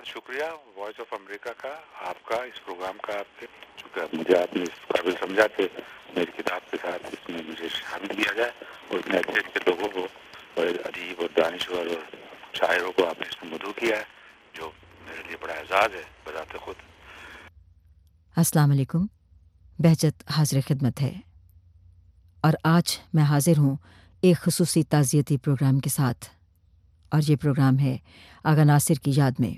बहुत शुक्रिया voice of America का, आपका इस प्रोग्राम का, आपके चूँकि मुझे आपने इस काबिल समझा कि मेरी किताब के साथ इसमें मुझे शामिल किया जाए और इतने अच्छे अच्छे लोगों को और अदीब और दानिश्वर और शायरों को आपने इसमें मदऊ किया है, जो मेरे लिए बड़ा एजाज़ है बजाते खुद। अस्सलाम वालेकुम। बहजत हाज़िर खिदमत है और आज मैं हाज़िर हूँ एक ख़ुसूसी ताज़ियती प्रोग्राम के साथ, और ये प्रोग्राम है आगा नासिर की याद में।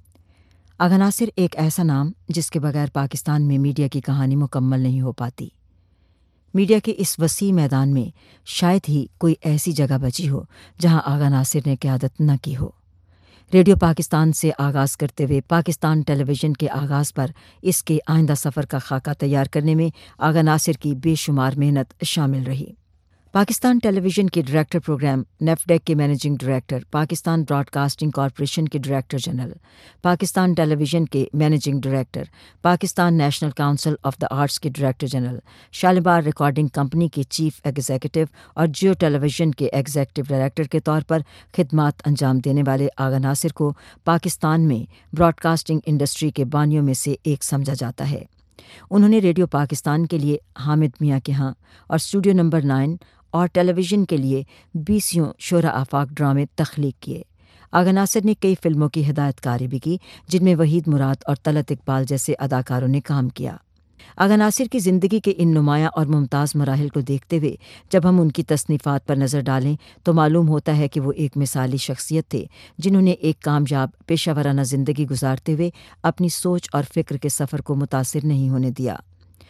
आगा नासिर एक ऐसा नाम जिसके बगैर पाकिस्तान में मीडिया की कहानी मुकम्मल नहीं हो पाती। मीडिया के इस वसी मैदान में शायद ही कोई ऐसी जगह बची हो जहाँ आगा नासिर ने क़यादत न की हो। रेडियो पाकिस्तान से आगाज़ करते हुए पाकिस्तान टेलीविज़न के आगाज़ पर इसके आइंदा सफ़र का खाका तैयार करने में आगा नासिर की बेशुमार मेहनत शामिल रही। पाकिस्तान टेलीविज़न के डायरेक्टर प्रोग्राम, नेफडेक के managing director, Pakistan broadcasting corporation के डायरेक्टर जनरल, पाकिस्तान टेलीविज़न के managing director, Pakistan national council of the arts के director general, Shalimar recording company के चीफ एग्जीक्यूटिव और जियो टेलीविज़न के एग्जीक्यूटिव डायरेक्टर के तौर पर खिदमात अंजाम देने वाले आगा नासिर को पाकिस्तान में ब्रॉडकास्टिंग इंडस्ट्री के बानियों में से एक समझा जाता है। उन्होंने रेडियो पाकिस्तान के लिए हामिद मियाँ के यहाँ और स्टूडियो नंबर 9 और टेलीविज़न के लिए 20 शोरा आफाक ड्रामे तख्लीक किए। आगा नासिर ने कई फिल्मों की हिदायतकारी भी की, जिनमें वहीद मुराद और तलत इकबाल जैसे अदाकारों ने काम किया। आगा नासिर की ज़िंदगी के इन नुमाया और मुमताज़ मराहिल को देखते हुए जब हम उनकी तसनीफ़ात पर नज़र डालें तो मालूम होता है कि वो एक मिसाली शख्सियत थे, जिन्होंने एक कामयाब पेशावराना ज़िंदगी गुजारते हुए अपनी सोच और फ़िक्र के सफ़र को मुतासिर नहीं होने दिया।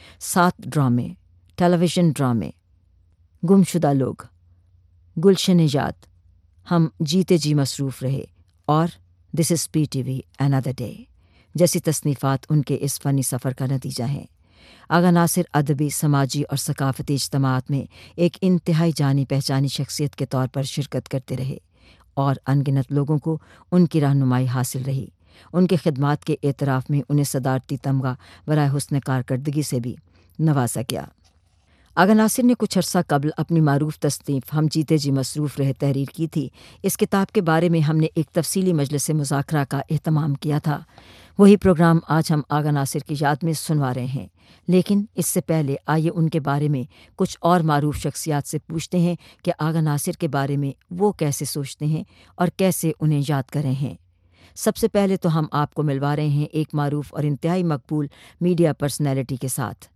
7 ड्रामे, टेलीविज़न ड्रामे, गुमशुदा लोग, गुलशन याद, हम जीते जी मसरूफ़ रहे और this is PTV another day जैसी तसनीफ़ात उनके इस फ़नी सफ़र का नतीजा हैं। आगा नासिर अदबी, समाजी और सकाफ़ती इज्तिमाआत में एक इंतहाई जानी पहचानी शख्सियत के तौर पर शिरकत करते रहे और अनगिनत लोगों को उनकी रहनुमाई हासिल रही। उनके खिदमात के एतराफ़ में उन्हें सदारती तमगा बराए हुस्न कारकर्दगी से भी नवाजा गया। आगा नासिर ने कुछ अरसा कबल अपनी मारूफ तसनीफ़ हम जीते जी मसरूफ़ रहे तहरीर की थी। इस किताब के बारे में हमने एक तफसीली मजलिस मुज़ाकरा का एहतमाम किया था। वही प्रोग्राम आज हम आगा नासिर की याद में सुनवा रहे हैं, लेकिन इससे पहले आइए उनके बारे में कुछ और मारूफ शख्सियात से पूछते हैं कि आगा नासिर के बारे में वो कैसे सोचते हैं और कैसे उन्हें याद कर रहे हैं। सबसे पहले तो हम आपको मिलवा रहे हैं एक मारूफ और इंतहाई मकबूल मीडिया पर्सनैलिटी के साथ।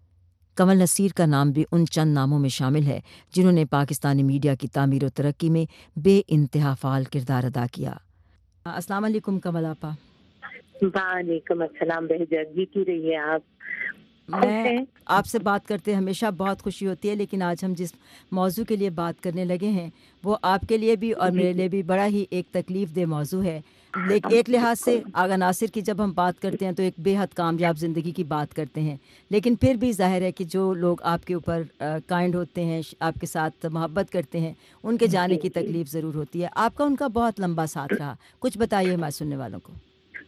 कमल नसीर का नाम भी उन चंद नामों में शामिल है जिन्होंने पाकिस्तानी मीडिया की तामीर और तरक्की में बेइंतहा फ़ाल किरदार अदा किया। अस्सलाम वालेकुम कमल आपा। वालेकुम अस्सलाम बहजत, जीती रहिए आप। मैं आपसे बात करते हमेशा बहुत खुशी होती है, लेकिन आज हम जिस मौजू के लिए बात करने लगे हैं वो आपके लिए भी और मेरे लिए भी बड़ा ही एक तकलीफ़ दे मौजू है। लेकिन एक लिहाज से आगा नासिर की जब हम बात करते हैं तो एक बेहद कामयाब ज़िंदगी की बात करते हैं, लेकिन फिर भी ज़ाहिर है कि जो लोग आपके ऊपर काइंड होते हैं, आपके साथ मोहब्बत करते हैं, उनके जाने की तकलीफ़ ज़रूर होती है। आपका उनका बहुत लंबा साथ रहा, कुछ बताइए हमारे सुनने वालों को।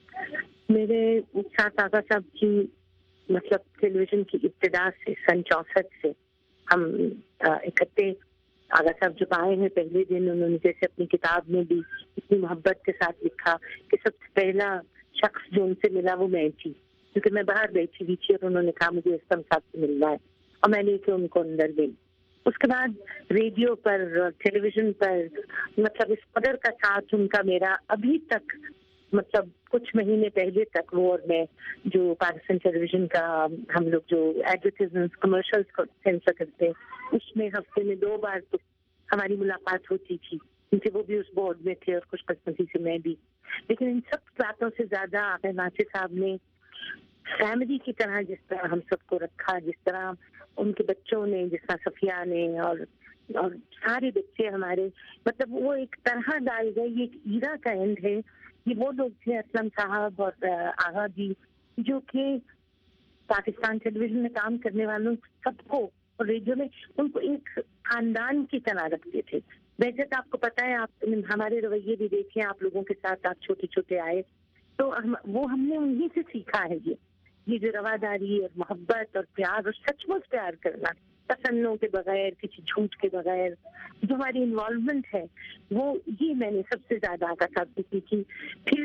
मेरे साथ आगा साहब की मतलब टेलीविज़न की इब्तिदा से सन 64 से हम इकट्ठे। आगा साहब जब आए हैं पहले दिन उन्होंने जैसे अपनी किताब में भी इतनी मोहब्बत के साथ लिखा कि सबसे पहला शख्स जो उनसे मिला वो मैं थी, क्योंकि मैं बाहर बैठी हुई थी और उन्होंने कहा मुझे इस्लाम साहब से मिलना है और मैं लेके उनको अंदर गई। उसके बाद रेडियो पर, टेलीविज़न पर मतलब इस कदर का साथ उनका मेरा अभी तक, मतलब कुछ महीने पहले तक वो और मैं जो पाकिस्तान टेलीविज़न का हम लोग जो एडवर्टाइजमेंट्स कमर्शियल्स को सेंसर करते हैं उसमें हफ्ते में 2 बार तो हमारी मुलाकात होती थी, क्योंकि वो भी उस बोर्ड में थे और खुशकिस्मती से मैं भी। लेकिन इन सब बातों से ज़्यादा आगा नासिर साहब ने फैमिली की तरह जिस तरह हम सबको रखा, जिस तरह उनके बच्चों ने, जिस तरह सफिया ने और सारे बच्चे हमारे, मतलब वो एक तरह डाल गए। ये एक ईरा का एंड है। ये वो लोग थे असलम साहब और आगा जी जो कि पाकिस्तान टेलीविज़न में काम करने वालों सबको और रेडियो में उनको एक खानदान की तरह रखते थे। वैसे तो आपको पता है, आप हमारे रवैये भी देखें, आप लोगों के साथ आप छोटे छोटे आए तो वो हमने उन्हीं से सीखा है। ये जो रवादारी और मोहब्बत और प्यार और सचमुच प्यार करना, तसन्नों के बगैर, किसी झूठ के बगैर जो हमारी इन्वॉल्वमेंट है, वो ये मैंने सबसे ज्यादा आगा साहब से सीखी। फिर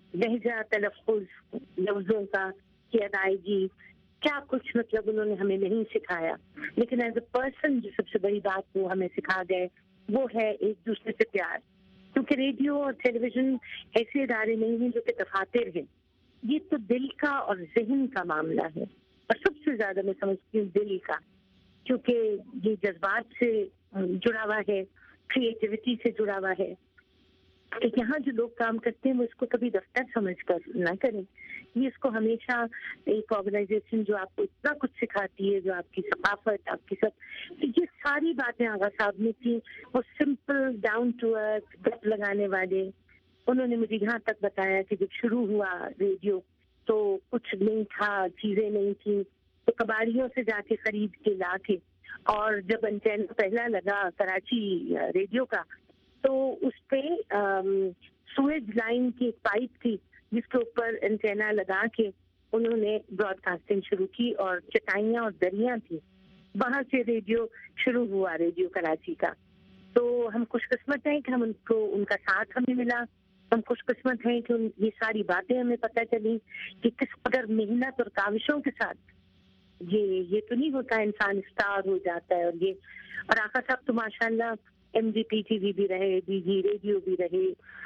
लहजा, तलफ़्फ़ुज़, लफ्ज़ों का की अदायगी, क्या कुछ मतलब उन्होंने हमें नहीं सिखाया, लेकिन एज अ पर्सन जो सबसे बड़ी बात वो हमें सिखा गए वो है एक दूसरे से प्यार। क्योंकि रेडियो और टेलीविज़न ऐसे इदारे नहीं हैं जो कि दफातर हैं, ये तो दिल का और ज़हन का मामला है, और सबसे ज़्यादा मैं समझती हूँ दिल का, क्योंकि ये जज्बात से जुड़ा हुआ है, क्रिएटिविटी से जुड़ा हुआ है। तो यहाँ जो लोग काम करते हैं वो इसको कभी दफ्तर समझ कर ना करें, ये इसको हमेशा एक ऑर्गेनाइजेशन जो आपको इतना कुछ सिखाती है, जो आपकी सकाफत, आपकी सब, तो ये सारी बातें आगा साहब ने की। वो सिंपल डाउन टू अर्थ गप लगाने वाले, उन्होंने मुझे यहाँ तक बताया कि जब शुरू हुआ रेडियो तो कुछ नहीं था, चीजें नहीं थी, तो कबाड़ियों से जाके खरीद के ला के, और जब एंटेना पहला लगा कराची रेडियो का, तो उस पे सुएज लाइन की एक पाइप थी जिसके ऊपर एंटेना लगा के उन्होंने ब्रॉडकास्टिंग शुरू की, और चटाइयाँ और दरियाँ थी, वहां से रेडियो शुरू हुआ, रेडियो कराची का। तो हम खुशकिस्मत हैं कि हम उनको, उनका साथ हमें मिला, हम खुशकिस्मत हैं कि ये सारी बातें हमें पता चली कि किस कदर मेहनत और काविशों के साथ ये तो नहीं होता इंसान स्टार हो जाता है। और आका साहब तो माशाल्लाह MDPTV भी रहे, DG रेडियो भी रहे,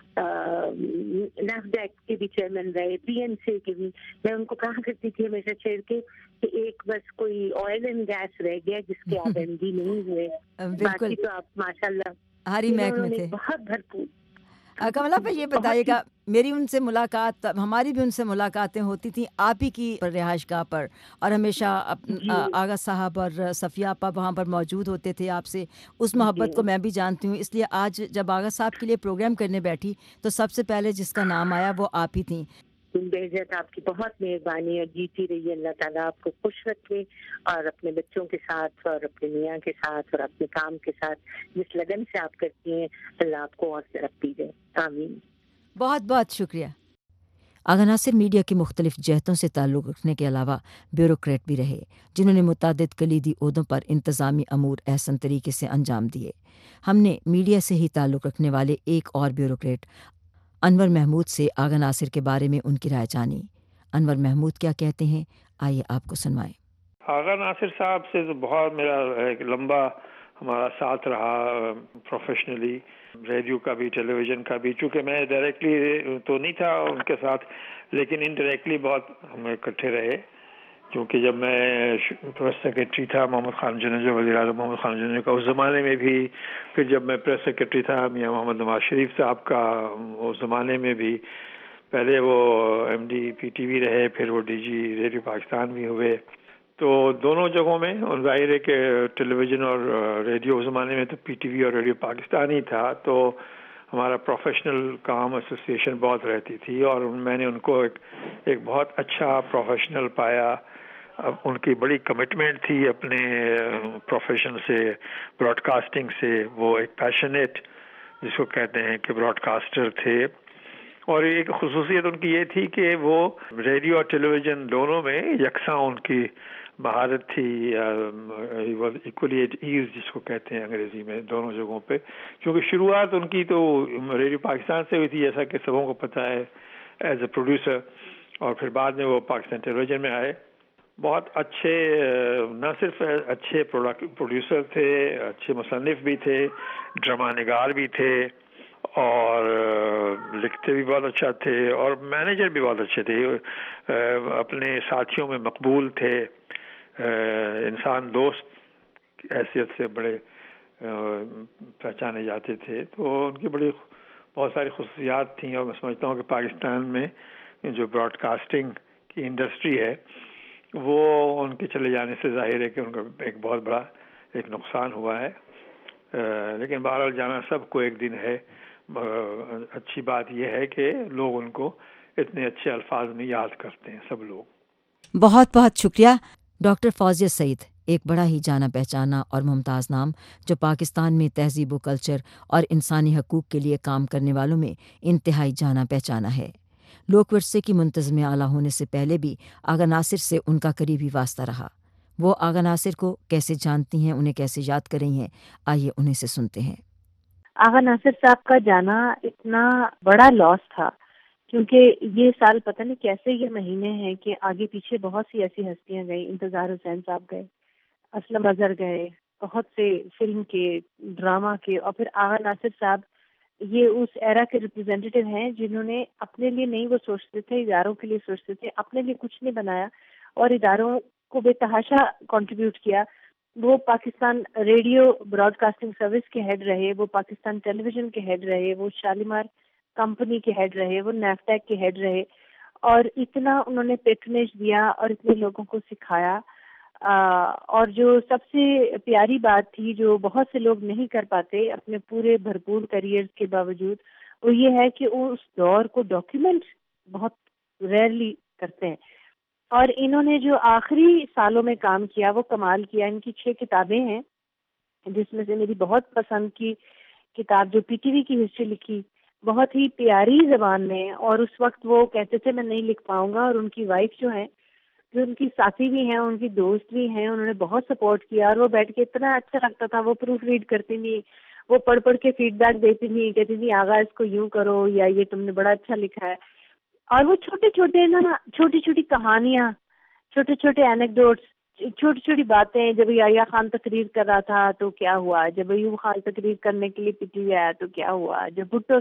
NAFDAC के भी चेयरमैन रहे, PNC के भी। मैं उनको कहा करती थी हमेशा छेड़ के कि एक बस कोई ऑयल एंड गैस रह गया जिसके आप MD नहीं हुए, बाकी तो आप माशाल्लाह हरी महकमे थे। बहुत भरपूर। कमला पे ये बताइएगा, मेरी उनसे मुलाकात, हमारी भी उनसे मुलाकातें होती थी आप ही की रिहाइशगाह पर, और हमेशा आगा साहब और सफ़िया आपा वहाँ पर मौजूद होते थे। आपसे उस मोहब्बत को मैं भी जानती हूँ, इसलिए आज जब आगा साहब के लिए प्रोग्राम करने बैठी तो सबसे पहले जिसका नाम आया वो आप ही थी। बेइज्जत आपकी बहुत मेहरबानी है, जीती रहिए, अल्लाह ताला आपको खुश रखे, और अपने बच्चों के साथ और अपने मियाँ के साथ और अपने काम के साथ जिस लगन से आप करती हैं, अल्लाह आपको और तरक्की दे, आमीन। बहुत बहुत शुक्रिया। आगा नासिर मीडिया की मुख्तलिफ जहतों से ताल्लुक़ रखने के अलावा ब्यूरोक्रेट भी रहे, जिन्होंने मुतादिद कलीदी ओहदों पर इंतज़ामी अमूर अहसन तरीके से अंजाम दिए। हमने मीडिया से ही ताल्लुक़ रखने वाले एक और ब्यूरोक्रेट अनवर महमूद से आगा नासिर के बारे में उनकी राय जानी। अनवर महमूद क्या कहते हैं, आइए आपको सुनवाएं। आगा नासिर साहब से तो बहुत मेरा एक लंबा हमारा साथ रहा, प्रोफेशनली, रेडियो का भी, टेलीविज़न का भी। चूँकि मैं डायरेक्टली तो नहीं था उनके साथ, लेकिन इनडायरेक्टली बहुत हम इकट्ठे रहे। क्योंकि जब मैं प्रेस सेक्रेटरी था मोहम्मद खान जनजो, वज़ीर-ए-आज़म मोहम्मद खान जनजो का, उस ज़माने में भी, फिर जब मैं प्रेस सेक्रेटरी था मियां मोहम्मद नवाज शरीफ साहब का, उस ज़माने में भी, पहले वो MDPTV रहे, फिर वो DG रेडियो पाकिस्तान भी हुए। तो दोनों जगहों में, और ज़ाहिर है कि टेलीविज़न और रेडियो उस ज़माने में तो PTV और रेडियो पाकिस्तान ही था, तो हमारा प्रोफेशनल काम एसोसिएशन बहुत रहती थी, और मैंने उनको एक बहुत अच्छा प्रोफेशनल पाया। अब उनकी बड़ी कमिटमेंट थी अपने प्रोफेशन से, ब्रॉडकास्टिंग से। वो एक पैशनेट जिसको कहते हैं कि ब्रॉडकास्टर थे, और एक खुसूसियत उनकी ये थी कि वो रेडियो और टेलीविज़न दोनों में यकसा उनकी महारत थी, इक्वली एट ईज जिसको कहते हैं अंग्रेजी में, दोनों जगहों पे। क्योंकि शुरुआत उनकी तो रेडियो पाकिस्तान से हुई थी, जैसा कि सबों को पता है, एज ए प्रोड्यूसर, और फिर बाद में वो पाकिस्तान टेलीविज़न में आए। बहुत अच्छे, न सिर्फ अच्छे प्रोड्यूसर थे, अच्छे मुसन्निफ भी थे, ड्रामा निगार भी थे, और लिखते भी बहुत अच्छा थे, और मैनेजर भी बहुत अच्छे थे, अपने साथियों में मकबूल थे, इंसान दोस्त हैसियत से बड़े पहचाने जाते थे। तो उनकी बड़ी बहुत सारी खुसूसियात थी, और मैं समझता हूँ कि पाकिस्तान में जो ब्रॉडकास्टिंग की इंडस्ट्री है, वो उनके चले जाने से जाहिर है कि उनका एक बहुत बड़ा एक नुकसान हुआ है। लेकिन बहरहाल जाना सबको एक दिन है। अच्छी बात यह है कि लोग उनको इतने अच्छे अल्फाज में याद करते हैं, सब लोग। बहुत बहुत शुक्रिया। डॉक्टर फौजिया सईद, एक बड़ा ही जाना पहचाना और मुमताज़ नाम, जो पाकिस्तान में तहजीब व कल्चर और इंसानी हकूक़ के लिए काम करने वालों में इंतहाई जाना पहचाना है। लोक वर्से की मुंतज़िम आला होने से पहले भी आगा नासिर से उनका करीबी वास्ता रहा। वो आगा नासिर को कैसे जानती हैं, उन्हें कैसे याद कर रही हैं, आइए उन्हीं से सुनते हैं। आगा नासिर साहब का जाना इतना बड़ा लॉस था کیونکہ یہ سال پتہ نہیں کیسے یہ مہینے ہیں کہ آگے پیچھے بہت سی ایسی ہستیاں گئی. انتظار حسین صاحب گئے, اسلم اظہر گئے, بہت سے فلم کے, ڈرامہ کے, اور پھر آغا ناصر صاحب یہ اس ایرا کے ریپرزینٹیو ہیں جنہوں نے اپنے لیے نہیں وہ سوچتے تھے, اداروں کے لیے سوچتے تھے, اپنے لیے کچھ نہیں بنایا اور اداروں کو بے تحاشا کنٹریبیوٹ کیا. وہ Pakistan radio broadcasting service کے ہیڈ رہے, وہ پاکستان ٹیلی ویژن کے ہیڈ رہے, وہ شالیمار کمپنی کے ہیڈ رہے, وہ نیفٹیک کے ہیڈ رہے, اور اتنا انہوں نے پیٹرنیج دیا اور اتنے لوگوں کو سکھایا. اور جو سب سے پیاری بات تھی جو بہت سے لوگ نہیں کر پاتے اپنے پورے بھرپور کیریئر کے باوجود, وہ یہ ہے کہ وہ اس دور کو ڈاکیومنٹ بہت ریئرلی کرتے ہیں. اور انہوں نے جو آخری سالوں میں کام کیا وہ کمال کیا. ان کی 6 کتابیں ہیں جس میں سے میری بہت پسند کی کتاب جو پی ٹی وی کی ہسٹری لکھی, بہت ہی پیاری زبان میں, اور اس وقت وہ کہتے تھے میں نہیں لکھ پاؤں گا, اور ان کی وائف جو ہیں جو ان کی ساتھی بھی ہیں, ان کی دوست بھی ہیں, انہوں نے بہت سپورٹ کیا. اور وہ بیٹھ کے اتنا اچھا لگتا تھا, وہ پروف ریڈ کرتی تھی, وہ پڑھ کے فیڈ بیک دیتی تھی, کہتی تھی آغا اس کو یوں کرو, یا یہ تم نے بڑا اچھا لکھا ہے. اور وہ چھوٹی چھوٹی کہانیاں, چھوٹے چھوٹے اینیکڈوٹس, چھوٹی چھوٹی باتیں. جب یحییٰ خان تقریر کر رہا تھا تو کیا ہوا, جب ایوب خان تقریر کرنے کے لیے پی ٹی وی آیا تو کیا ہوا, جب بھٹو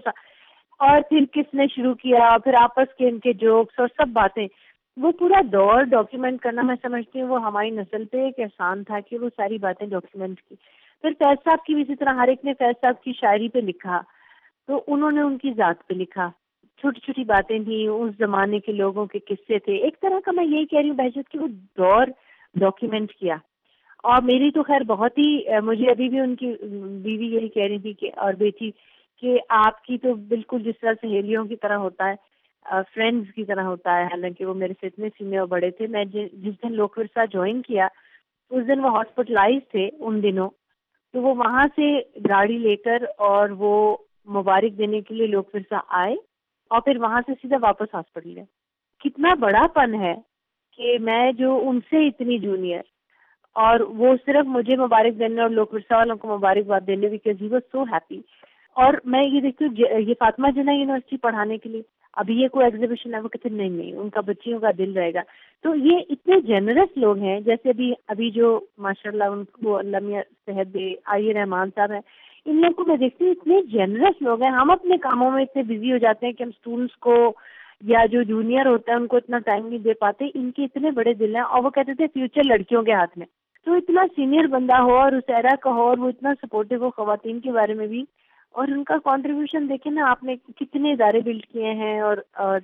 اور پھر کس نے شروع کیا, پھر آپس کے ان کے جوکس اور سب باتیں, وہ پورا دور ڈاکیومنٹ کرنا میں سمجھتی ہوں وہ ہماری نسل پہ ایک احسان تھا کہ وہ ساری باتیں ڈاکیومنٹ کی. پھر فیض صاحب کی بھی اسی طرح, ہر ایک نے فیض صاحب کی شاعری پہ لکھا تو انہوں نے ان کی ذات پہ لکھا. چھوٹی چھوٹی باتیں تھیں, اس زمانے کے لوگوں کے قصے تھے. ایک طرح کا میں یہی کہہ رہی ہوں بہجت کہ وہ دور ڈاکیومنٹ کیا. اور میری تو خیر بہت ہی, مجھے ابھی بھی ان کی بیوی یہی کہہ رہی تھی کہ اور بیٹی کہ آپ کی تو بالکل جس طرح سہیلیوں کی طرح ہوتا ہے, فرینڈز کی طرح ہوتا ہے. حالانکہ وہ میرے سے اتنے سینئر اور بڑے تھے. میں جس دن لوک ورثہ جوائن کیا اس دن وہ ہاسپٹلائز تھے ان دنوں, تو وہ وہاں سے گاڑی لے کر اور وہ مبارک دینے کے لیے لوک ورثہ آئے اور پھر وہاں سے سیدھا واپس ہاسپٹل گئے. کتنا بڑا پن ہے کہ میں جو ان سے اتنی جونیئر, اور وہ صرف مجھے مبارک دینے اور لوک ورثہ والوں کو مبارکباد دینے, because he was so happy. اور میں یہ دیکھتی ہوں یہ فاطمہ جناح یونیورسٹی پڑھانے کے لیے ابھی یہ کوئی ایگزیبیشن ہے, وہ کہتے نہیں ان کا بچیوں کا دل رہے گا. تو یہ اتنے جنرس لوگ ہیں, جیسے ابھی جو ماشاء اللہ ان کو اللہ میاں صحت دے, آئی رحمان صاحب ہیں, ان لوگوں کو میں دیکھتی ہوں اتنے جنرس لوگ ہیں. ہم اپنے کاموں میں اتنے بزی ہو جاتے ہیں کہ ہم اسٹوڈنٹس کو یا جو جونیئر ہوتا ہے ان کو اتنا ٹائم نہیں دے پاتے. ان کے اتنے بڑے دل ہیں, اور وہ کہتے تھے فیوچر لڑکیوں کے ہاتھ میں. تو اتنا سینئر بندہ ہو اور اس ایرا کا ہو, اور وہ اتنا سپورٹیو ہو خواتین کے بارے میں بھی, اور ان کا کنٹریبیوشن دیکھیں نا, آپ نے کتنے ادارے بلڈ کیے ہیں اور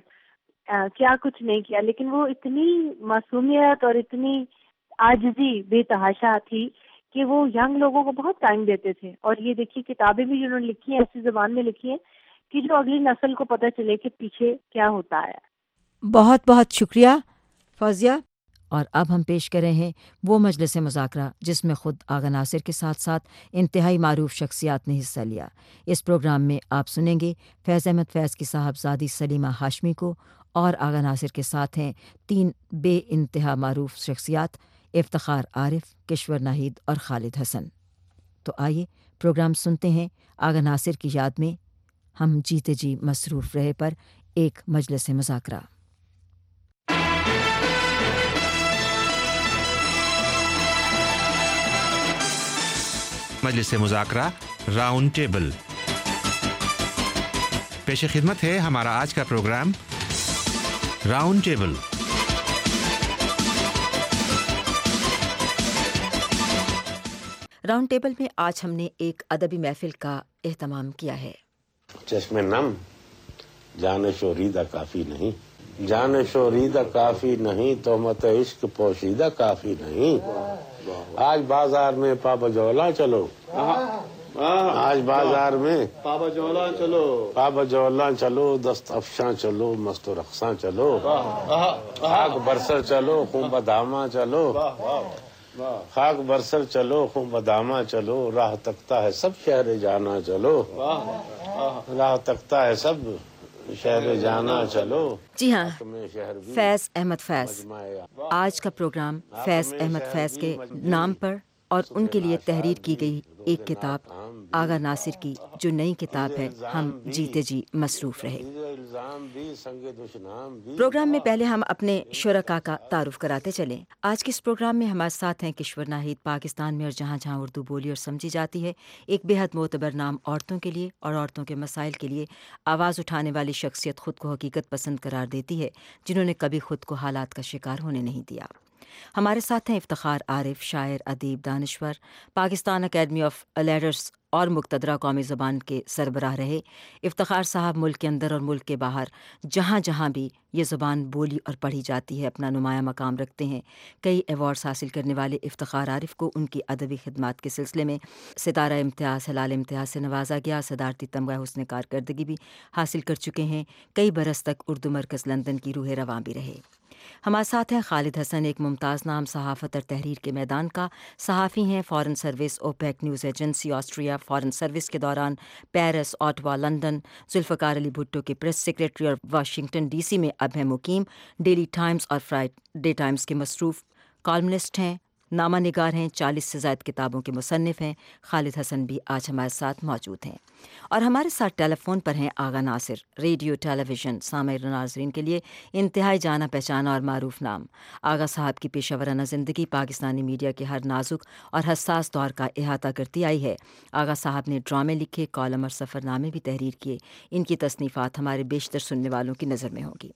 کیا کچھ نہیں کیا, لیکن وہ اتنی معصومیت اور اتنی عاجزی بے تحاشا تھی کہ وہ ینگ لوگوں کو بہت ٹائم دیتے تھے. اور یہ دیکھیے کتابیں بھی جنہوں نے لکھی ہیں ایسی زبان میں لکھی ہیں کہ جو اگلی نسل کو پتہ چلے کہ پیچھے کیا ہوتا ہے. بہت بہت شکریہ فوزیہ. اور اب ہم پیش کر رہے ہیں وہ مجلس مذاکرہ جس میں خود آغا ناصر کے ساتھ ساتھ انتہائی معروف شخصیات نے حصہ لیا. اس پروگرام میں آپ سنیں گے فیض احمد فیض کی صاحبزادی سلیمہ ہاشمی کو, اور آغا ناصر کے ساتھ ہیں 3 بے انتہا معروف شخصیات, افتخار عارف, کشور ناہید اور خالد حسن. تو آئیے پروگرام سنتے ہیں آغا ناصر کی یاد میں ہم جیتے جی مصروف رہے پر ایک مجلس مذاکرہ. مجلس مذاکرہ راؤنڈ ٹیبل. پیش خدمت ہے ہمارا آج کا program round table. Round table میں آج ہم نے ایک ادبی محفل کا اہتمام کیا ہے. چشم نم جان شوریدہ کافی نہیں, جان شوریدہ کافی نہیں, تہمت عشق پوشیدہ کافی نہیں. آج بازار میں پابجولا چلو, آج بازار میں پابجولا چلو, پابجولا چلو, دست افشاں چلو, مست و رقصاں چلو, خاک برسر چلو, خون بداماں چلو, خاک برسر چلو, خون بداماں چلو, راہ تکتا ہے سب شہر جانا چلو, راہ تکتا ہے سب شہر جانا چلو. جی ہاں, فیض احمد فیض. آج کا پروگرام فیض احمد فیض کے نام پر اور ان کے لیے تحریر کی گئی ایک کتاب آغا ناصر کی جو نئی کتاب ہے ہم جیتے جی مصروف رہے۔ پروگرام میں پہلے ہم اپنے شرکاء کا تعارف کراتے چلیں۔ آج کے اس پروگرام میں ہمارے ساتھ ہیں کشور ناہید، پاکستان میں اور جہاں جہاں اردو بولی اور سمجھی جاتی ہے ایک بے حد معتبر نام عورتوں کے لیے اور عورتوں کے مسائل کے لیے آواز اٹھانے والی شخصیت، خود کو حقیقت پسند قرار دیتی ہے جنہوں نے کبھی خود کو حالات کا شکار ہونے نہیں دیا۔ ہمارے ساتھ ہیں افتخار عارف، شاعر، ادیب، دانشور، پاکستان اکیڈمی آف لیٹرز اور مقتدرہ قومی زبان کے سربراہ رہے۔ افتخار صاحب ملک کے اندر اور ملک کے باہر جہاں جہاں بھی یہ زبان بولی اور پڑھی جاتی ہے اپنا نمایاں مقام رکھتے ہیں۔ کئی ایوارڈز حاصل کرنے والے افتخار عارف کو ان کی ادبی خدمات کے سلسلے میں ستارہ امتیاز، ہلال امتیاز سے نوازا گیا، صدارتی تمغہ حسن کارکردگی بھی حاصل کر چکے ہیں۔ کئی برس تک اردو مرکز لندن کی روح رواں بھی رہے۔ ہمارے ساتھ ہیں خالد حسن، ایک ممتاز نام صحافت اور تحریر کے میدان کا، صحافی ہیں، foreign service, OPEC news agency Austria, foreign service کے دوران Paris, Ottawa, London, Zulfiqar Ali Bhutto کے پریس سیکریٹری اور واشنگٹن ڈی سی میں اب ہیں مقیم، ڈیلی ٹائمز اور فرائیڈے ٹائمز کے مصروف کالمنسٹ ہیں، نامہ نگار ہیں، 40 سے زائد کتابوں کے مصنف ہیں۔ خالد حسن بھی آج ہمارے ساتھ موجود ہیں اور ہمارے ساتھ ٹیلی فون پر ہیں آغا ناصر، ریڈیو ٹیلی ویژن سامعین و ناظرین کے لیے انتہائی جانا پہچانا اور معروف نام۔ آغا صاحب کی پیشہ ورانہ زندگی پاکستانی میڈیا کے ہر نازک اور حساس دور کا احاطہ کرتی آئی ہے۔ آغا صاحب نے ڈرامے لکھے، کالم اور سفر نامے بھی تحریر کیے۔ ان کی تصنیفات ہمارے بیشتر سننے والوں کی نظر میں ہوگی۔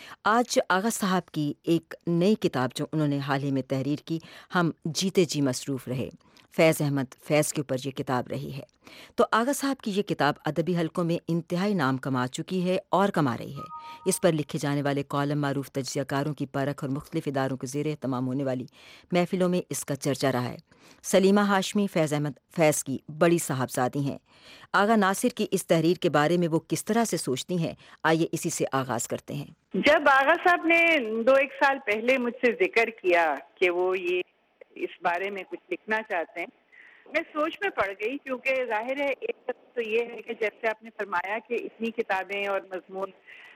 آج آغا صاحب کی ایک نئی کتاب جو انہوں نے حال ہی میں تحریر کی، ہم جیتے جی مصروف رہے، فیض احمد فیض کے اوپر یہ کتاب رہی ہے۔ تو آغا صاحب کی یہ کتاب ادبی حلقوں میں انتہائی نام کما چکی ہے اور کما رہی ہے۔ اس پر لکھے جانے والے کالم معروف تجزیہ کاروں کی پرکھ اور مختلف اداروں کے زیر اہتمام ہونے والی محفلوں میں اس کا چرچا رہا ہے۔ سلیمہ ہاشمی فیض احمد فیض کی بڑی صاحبزادی ہیں۔ آغا ناصر کی اس تحریر کے بارے میں وہ کس طرح سے سوچتی ہیں، آئیے اسی سے آغاز کرتے ہیں۔ جب آغا صاحب نے 2-1 سال پہلے مجھ سے ذکر کیا کہ وہ یہ اس بارے میں کچھ لکھنا چاہتے ہیں، میں سوچ میں پڑ گئی، کیونکہ ظاہر ہے ایک طرف تو یہ ہے کہ جیسے آپ نے فرمایا کہ اتنی کتابیں اور مضمون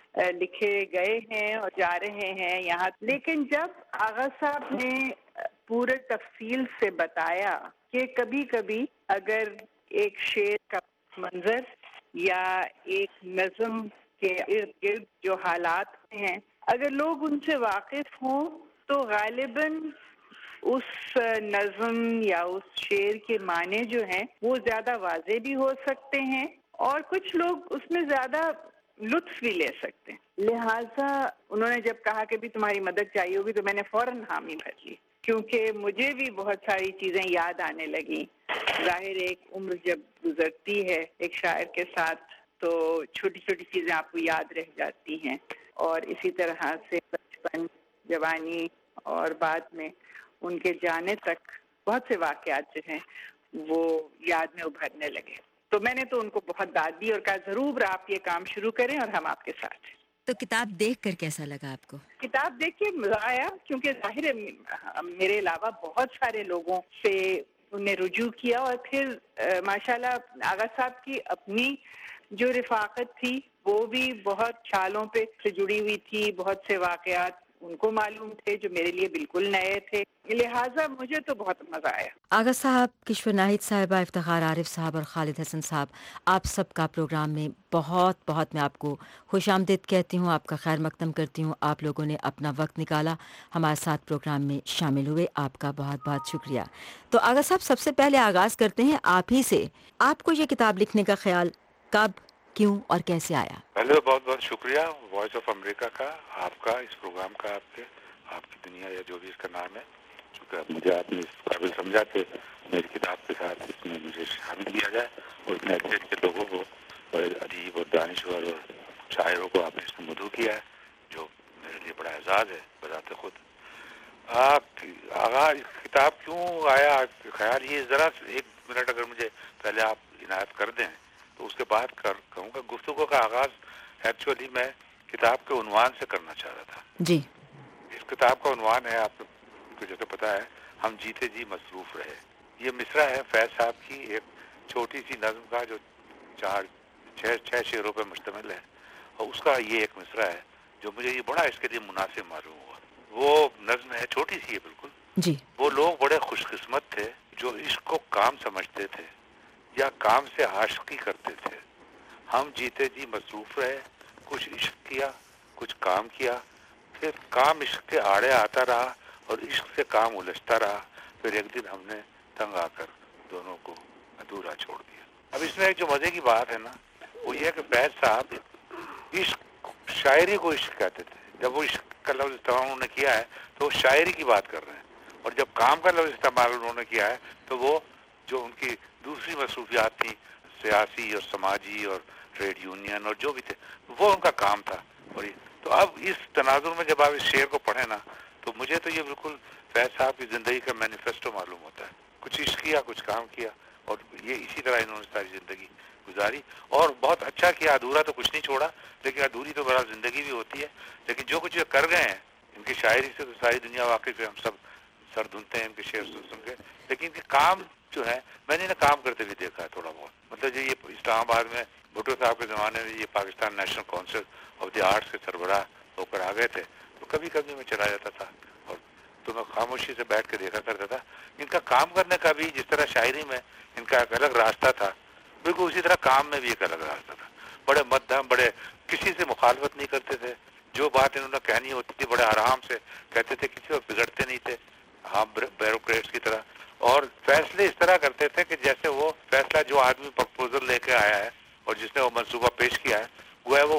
لکھے گئے ہیں اور جا رہے ہیں یہاں، لیکن جب آغا صاحب نے پورے تفصیل سے بتایا کہ کبھی کبھی اگر ایک شعر کا منظر یا ایک نظم کے ارد گرد جو حالات ہیں اگر لوگ ان سے واقف ہوں تو غالباً اس نظم یا اس شعر کے معنی جو ہیں وہ زیادہ واضح بھی ہو سکتے ہیں اور کچھ لوگ اس میں زیادہ لطف بھی لے سکتے ہیں۔ لہٰذا انہوں نے جب کہا کہ بھی تمہاری مدد چاہیے ہوگی تو میں نے فوراً حامی بھر لی، کیونکہ مجھے بھی بہت ساری چیزیں یاد آنے لگیں۔ ظاہر ایک عمر جب گزرتی ہے ایک شاعر کے ساتھ تو چھوٹی چھوٹی چیزیں آپ کو یاد رہ جاتی ہیں، اور اسی طرح سے بچپن، جوانی اور بعد میں ان کے جانے تک بہت سے واقعات جو ہیں وہ یاد میں ابھرنے لگے۔ تو میں نے تو ان کو بہت داد دی اور کہا ضرور آپ یہ کام شروع کریں اور ہم آپ کے ساتھ ہیں۔ تو کتاب دیکھ کر کیسا لگا آپ کو؟ کتاب دیکھ کے مزہ آیا، کیونکہ ظاہر ہے میرے علاوہ بہت سارے لوگوں سے انہیں رجوع کیا، اور پھر ماشاءاللہ آغا صاحب کی اپنی جو رفاقت تھی وہ بھی بہت سالوں پہ سے جڑی ہوئی تھی، بہت سے واقعات ان کو معلوم تھے جو میرے لیے بالکل نئے تھے، لہٰذا مجھے تو بہت مزہ آیا۔ آغا صاحب، کشور ناہید صاحبہ، افتخار عارف صاحب اور خالد حسن صاحب، آپ سب کا پروگرام میں بہت بہت میں آپ کو خوش آمدید کہتی ہوں، آپ کا خیر مقدم کرتی ہوں۔ آپ لوگوں نے اپنا وقت نکالا، ہمارے ساتھ پروگرام میں شامل ہوئے، آپ کا بہت بہت شکریہ۔ تو آغا صاحب سب سے پہلے آغاز کرتے ہیں آپ ہی سے، آپ کو یہ کتاب لکھنے کا خیال کب، کیوں اور کیسے آیا؟ پہلے تو بہت بہت شکریہ وائس آف امریکہ کا، آپ کا، اس پروگرام کا، آپ کی دنیا یا جو بھی اس کا نام ہے، چونکہ مجھے آپ نے اس قابل سمجھا کہ میری کتاب کے ساتھ اس میں مجھے شامل کیا جائے، اور اتنے اچھے اچھے لوگوں کو، بڑے ادیب اور دانشور اور شاعروں کو آپ نے اس میں مدعو کیا ہے، جو میرے لیے بڑا اعزاز ہے بذات خود۔ آغا کتاب کیوں آیا خیال، یہ ذرا ایک منٹ اگر مجھے پہلے آپ عنایت کر دیں تو اس کے بعد کہوں گا۔ گفتگو کا آغاز ایکچولی میں کتاب کے عنوان سے کرنا چاہ رہا تھا۔ جی، اس کتاب کا عنوان ہے، آپ کو جیسے پتا ہے، ہم جیتے جی مصروف رہے۔ یہ مصرع ہے فیض صاحب کی ایک چھوٹی سی نظم کا جو 4-6 شعروں پہ مشتمل ہے، اور اس کا یہ ایک مصرع ہے جو مجھے یہ بڑا اس کے لیے مناسب معلوم ہوا۔ وہ نظم ہے، چھوٹی سی ہے بالکل۔ جی، وہ لوگ بڑے خوش قسمت تھے जो इश्क को काम समझते थे या काम से आशिकी करते थे, हम जीते जी मसरूफ रहे, कुछ इश्क किया, कुछ काम किया, फिर काम इश्क के आड़े आता रहा और इश्क से काम उलझता रहा, फिर एक दिन हमने तंग आकर दोनों को अधूरा छोड़ दिया। अब इसमें एक जो मजे की बात है ना, वो ये है कि फैज साहब इश्क, शायरी को इश्क कहते थे। जब वो इश्क का लफ्ज इस्तेमाल उन्होंने किया है तो वो शायरी की बात कर रहे हैं, और जब काम का लफ्ज इस्तेमाल उन्होंने किया है तो वो जो उनकी दूसरी मसरूफियात थी, सियासी और समाजी और ट्रेड यूनियन और जो भी थे, वो उनका काम था। और तो अब इस तनाजुर में जब आप इस शेर को पढ़े ना, तो मुझे तो ये बिल्कुल फैज साहब की जिंदगी का मैनिफेस्टो मालूम होता है। कुछ इश्क किया, कुछ काम किया, और ये इसी तरह इन्होंने सारी जिंदगी गुजारी, और बहुत अच्छा किया। अधूरा तो कुछ नहीं छोड़ा, लेकिन अधूरी तो बड़ा जिंदगी भी होती है। लेकिन जो कुछ ये कर गए हैं, इनकी शायरी से तो सारी दुनिया वाकिफ है, हम सब सर धुनते हैं इनके शेर सुन के। लेकिन इनके काम जो है, मैंने इन्हें काम करते भी देखा है थोड़ा बहुत। मतलब जो ये इस्लामाबाद में भुट्टो साहब के ज़माने में ये Pakistan national council of the arts के सरबराह होकर आ गए थे, तो कभी कभी मैं चला जाता था और तो मैं खामोशी से बैठ के देखा करता था। इनका काम करने का भी जिस तरह शायरी में इनका एक अलग रास्ता था, बिल्कुल उसी तरह काम में भी एक अलग रास्ता था। बड़े मध्यम, बड़े किसी से मुखालफत नहीं करते थे। जो बात इन्होंने कहनी होती थी बड़े आराम से कहते थे, किसी को बिगड़ते नहीं थे, हाँ ब्यूरोक्रेट्स की तरह। और फैसले इस तरह करते थे कि जैसे वो फैसला जो आदमी प्रपोजल लेके आया है और जिसने वो मंसूबा पेश किया है, वो है वो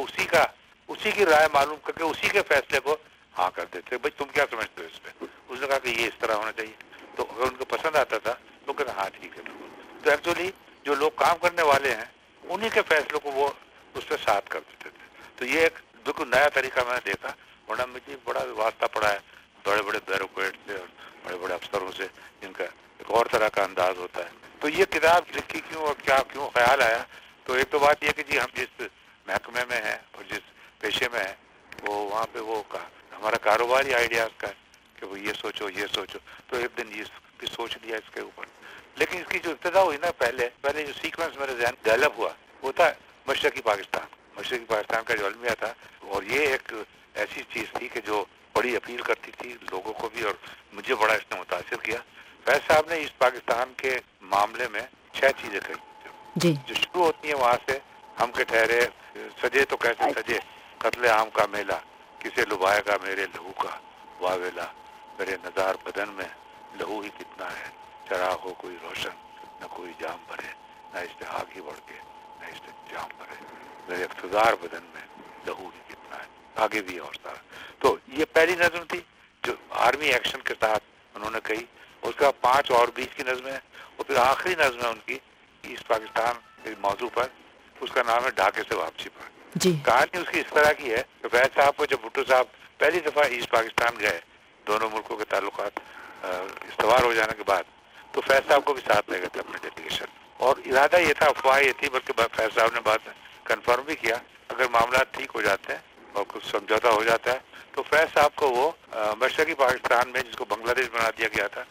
उसी की राय मालूम करके उसी के फैसले को हाँ कर देते। भाई तुम क्या समझते हो इस पे? उसने कहा कि ये इस तरह होना चाहिए, तो अगर उनको पसंद आता था तो कहते हाँ ठीक है बिल्कुल। तो एक्चुअली जो लोग काम करने वाले हैं, उन्हीं के फैसलों को वो उस पर साथ कर देते थे। तो ये एक बिल्कुल नया तरीका मैंने देखा, वरना मुझे बड़ा वास्ता पड़ा है बड़े बड़े ब्यूरोक्रेट से और बड़े बड़े अफसरों से, जिनका एक और तरह का अंदाज होता है। तो ये किताब लिखी क्यों और क्यों ख्याल आया? तो एक तो बात यह कि जी हम जिस महकमे में हैं और जिस पेशे में हैं, वो वहाँ पे वो हमारा कारोबारी आइडियाज का है कि वो ये सोचो तो एक दिन ये भी सोच लिया इसके ऊपर। लेकिन इसकी जो इब्तिदा हुई ना, पहले जो सीक्वेंस मेरे ज़हन डेवलप हुआ वो था मशरकी पाकिस्तान का जो अलमिया था। और ये एक ऐसी चीज़ थी कि जो बड़ी अपील करती थी लोगों को भी, और मुझे बड़ा इसने मुतासिर किया। फैज साहब ने इस पाकिस्तान के मामले में 6 चीज़ें कही जो शुरू होती हैं वहाँ से, हम के ठहरे सजे तो कैसे सजे कत्ले आम का मेला, किसे लुभाएगा मेरे लहू का वावेला, मेरे नज़ार बदन में लहू ही कितना है, चराग हो कोई रोशन न कोई जाम भरे, न इससे आग ही बढ़ के न इससे जाम भरे, मेरे इख्तिदार बदन में लहू ही कितना है। आगे भी और सारा। तो ये पहली नज़म थी जो आर्मी एक्शन के साथ उन्होंने कही। उसका 5 और 20 की नज़में, और फिर आखिरी नज़म है उनकी ईस्ट पाकिस्तान के मौजू पर, उसका नाम है ढाके से वापसी पर। कहानी उसकी इस तरह की है कि फैज साहब को जब भुट्टो साहब पहली दफ़ा ईस्ट पाकिस्तान गए, दोनों मुल्कों के ताल्लुकात इस्तवार हो जाने के बाद, तो फैज साहब को भी साथ ले गए थे अपने डेलीगेशन। और इरादा ये था, अफवाह ये थी, बल्कि फैज साहब ने बाद में कन्फर्म भी किया, अगर मामला ठीक हो जाते हैं और कुछ समझौता हो जाता है तो फैज साहब को वो मशरकी पाकिस्तान में, जिसको बांग्लादेश बना दिया गया था,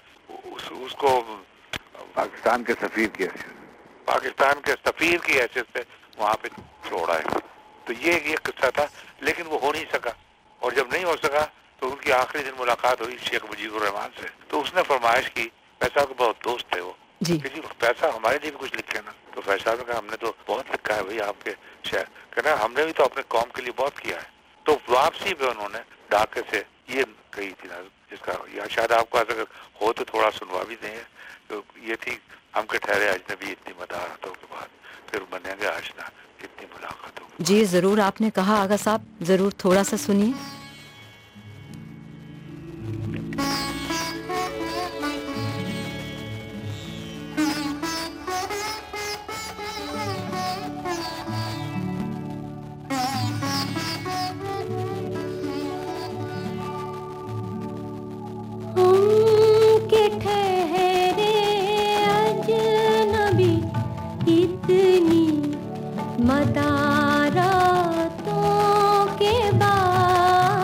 उसको पाकिस्तान के सफीर की हैसियत से वहाँ पे छोड़ा है। तो ये किस्सा था, लेकिन वो हो नहीं सका। और जब नहीं हो सका तो उनकी आखिरी दिन मुलाकात हुई शेख मुजीबुर रहमान से, तो उसने फरमाइश की, फैज साहब के बहुत दोस्त थे वो, कि जी फैज साहब हमारे लिए भी कुछ लिखे ना। तो फैज साहब ने कहा हमने तो बहुत लिखा है भाई आपके शहर, कहना हमने भी तो अपने कौम के लिए बहुत किया है। तो वापसी पे उन्होंने ढाके से ये कही थी ना, जिसका या शायद आपको अगर हो तो थोड़ा सुनवा भी देंगे। तो ये थी, हम के ठहरे अजनबी इतनी मदारतों के बाद फिर बनेंगे आशना कितनी मुलाकातों। जी जरूर, आपने कहा आगा साहब, जरूर थोड़ा सा सुनिए। मदारातों के बाद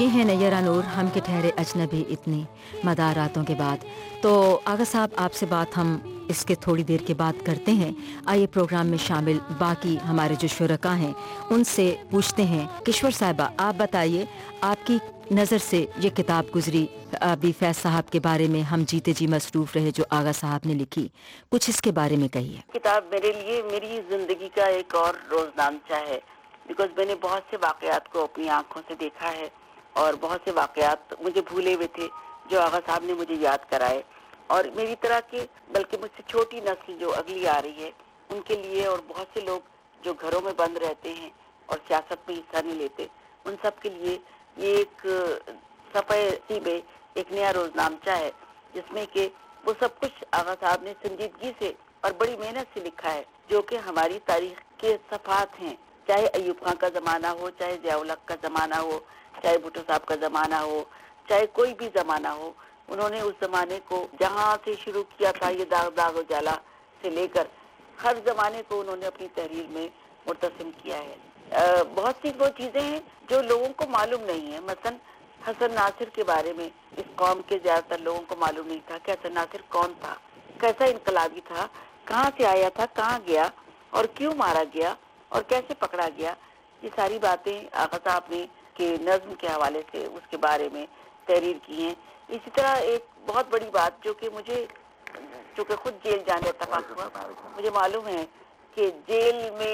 हैं नैयरा नूर, हम के ठहरे अजनबी इतनी मदार रातों के बाद। तो आगा साहब, आपसे बात हम इसके थोड़ी देर के बाद करते हैं। आइए प्रोग्राम में शामिल बाकी हमारे जो शुरका हैं उनसे पूछते हैं। किश्वर साहिबा, आप बताइए, आपकी नज़र से ये किताब गुजरी अभी फैज साहब के बारे में, हम जीते जी मसरूफ रहे, जो आगा साहब ने लिखी, कुछ इसके बारे में कहिए। किताब मेरे लिए मेरी जिंदगी का एक और रोजनामचा है, बिकॉज मैंने बहुत से वाकयात को अपनी आंखों से देखा है और बहुत से वाकयात मुझे भूले हुए थे जो आगा साहब ने मुझे याद कराए। और मेरी तरह के, बल्कि मुझसे छोटी नस्ल जो अगली आ रही है उनके लिए, और बहुत से लोग जो घरों में बंद रहते हैं और सियासत में हिस्सा नहीं लेते, उन सब के लिए ये एक सफ़े में एक नया रोजनामचा है, जिसमें कि वो सब कुछ आगा साहब ने संजीदगी से और बड़ी मेहनत से लिखा है, जो कि हमारी तारीख के सफ़ात हैं। चाहे अयूब खां का ज़माना हो, चाहे ज़िया-उल हक का ज़माना हो, चाहे भुट्टो साहब का ज़माना हो, चाहे कोई भी ज़माना हो, उन्होंने उस ज़माने को जहाँ से शुरू किया था, ये दाग दाग उजाला से लेकर हर ज़माने को उन्होंने अपनी तहरीर में मुर्तसिम किया है। बहुत सी वो चीज़ें हैं जो लोगों को मालूम नहीं है। मसलन हसन नासिर के बारे में इस कौम के ज़्यादातर लोगों को मालूम नहीं था कि हसन नासिर कौन था, कैसा इनकलाबी था, कहाँ से आया था, कहाँ गया और क्यों मारा गया और कैसे पकड़ा गया। ये सारी बातें आगा साहब ने के नज़्म के हवाले से उसके बारे में तहरीर की हैं। इसी तरह एक बहुत बड़ी बात जो कि मुझे, चूँकि खुद जेल जाने इत्तफाक हुआ, मुझे मालूम है कि जेल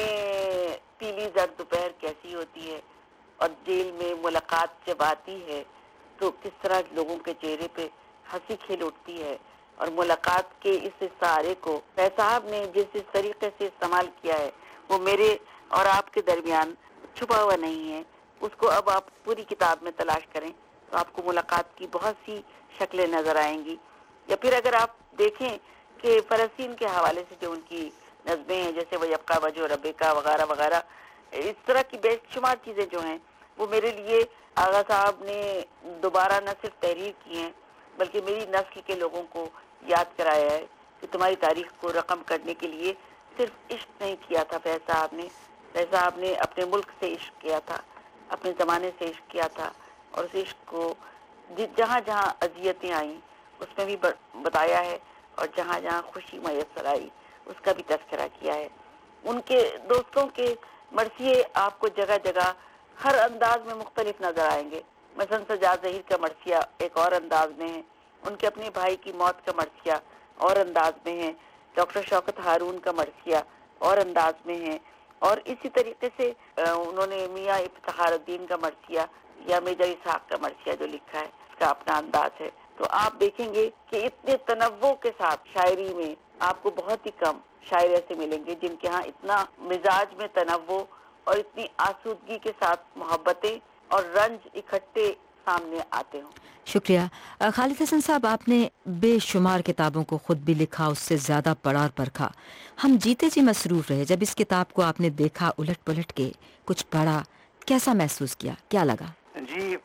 में पीली जर्द दोपहर कैसी होती है और जेल में मुलाकात जब आती है तो किस तरह लोगों के चेहरे पे हंसी खिल उठती है। और मुलाकात के इस इशारे को फैज साहब ने जिस तरीके से इस्तेमाल किया है वो मेरे और आपके दरमियान छुपा हुआ नहीं है। उसको अब आप पूरी किताब में तलाश करें तो आपको मुलाकात की बहुत सी शक्लें नज़र आएंगी। या फिर अगर आप देखें कि फ़लस्तीन के हवाले से जो उनकी नज़में हैं, जैसे वयब्का वजह रब्बिका वगैरह वगैरह, इस तरह की बेशुमार चीज़ें जो हैं वो मेरे लिए आगा साहब ने दोबारा न सिर्फ तहरीर की हैं बल्कि मेरी नस्ल के लोगों को याद कराया है कि तुम्हारी तारीख को रकम करने के लिए सिर्फ इश्क नहीं किया था फैज साहब ने। फैज साहब ने अपने मुल्क से इश्क किया था, अपने ज़माने से इश्क किया था, और उस इश्क को जहाँ जहाँ अजियतें आईं उसमें भी बताया है, और जहाँ जहाँ खुशी मैसर आई उसका भी तज़किरा किया है। उनके दोस्तों के मरसिए आपको जगह जगह हर अंदाज में मुख्तलिफ नज़र आएंगे। मसलन सजाद ज़हीर का मरसिया एक और अंदाज में है, उनके अपने भाई की मौत का मरसिया और अंदाज में है, डॉक्टर शौकत हारून का मरसिया और अंदाज में है, और इसी तरीके से उन्होंने मियाँ इफ्तिखारुद्दीन का मरसिया या मेजर इसहाक का मरसिया जो लिखा है इसका अपना अंदाज है। तो आप देखेंगे कि इतने तनव्वो के साथ शायरी में आपको बहुत ही कम शायर ऐसे मिलेंगे जिनके यहाँ इतना मिजाज में तनव्वो और इतनी आसूदगी के साथ मोहब्बतें और रंज इकट्ठे सामने आते हों। शुक्रिया। खालिद हसन साहब, आपने बेशुमार किताबों को खुद भी लिखा, उससे ज़्यादा पढ़ा और परखा। हम जीते जी मसरूफ़ रहे। जब इस किताब को आपने देखा, उलट पलट के कुछ पढ़ा, कैसा महसूस किया, क्या लगा? जी,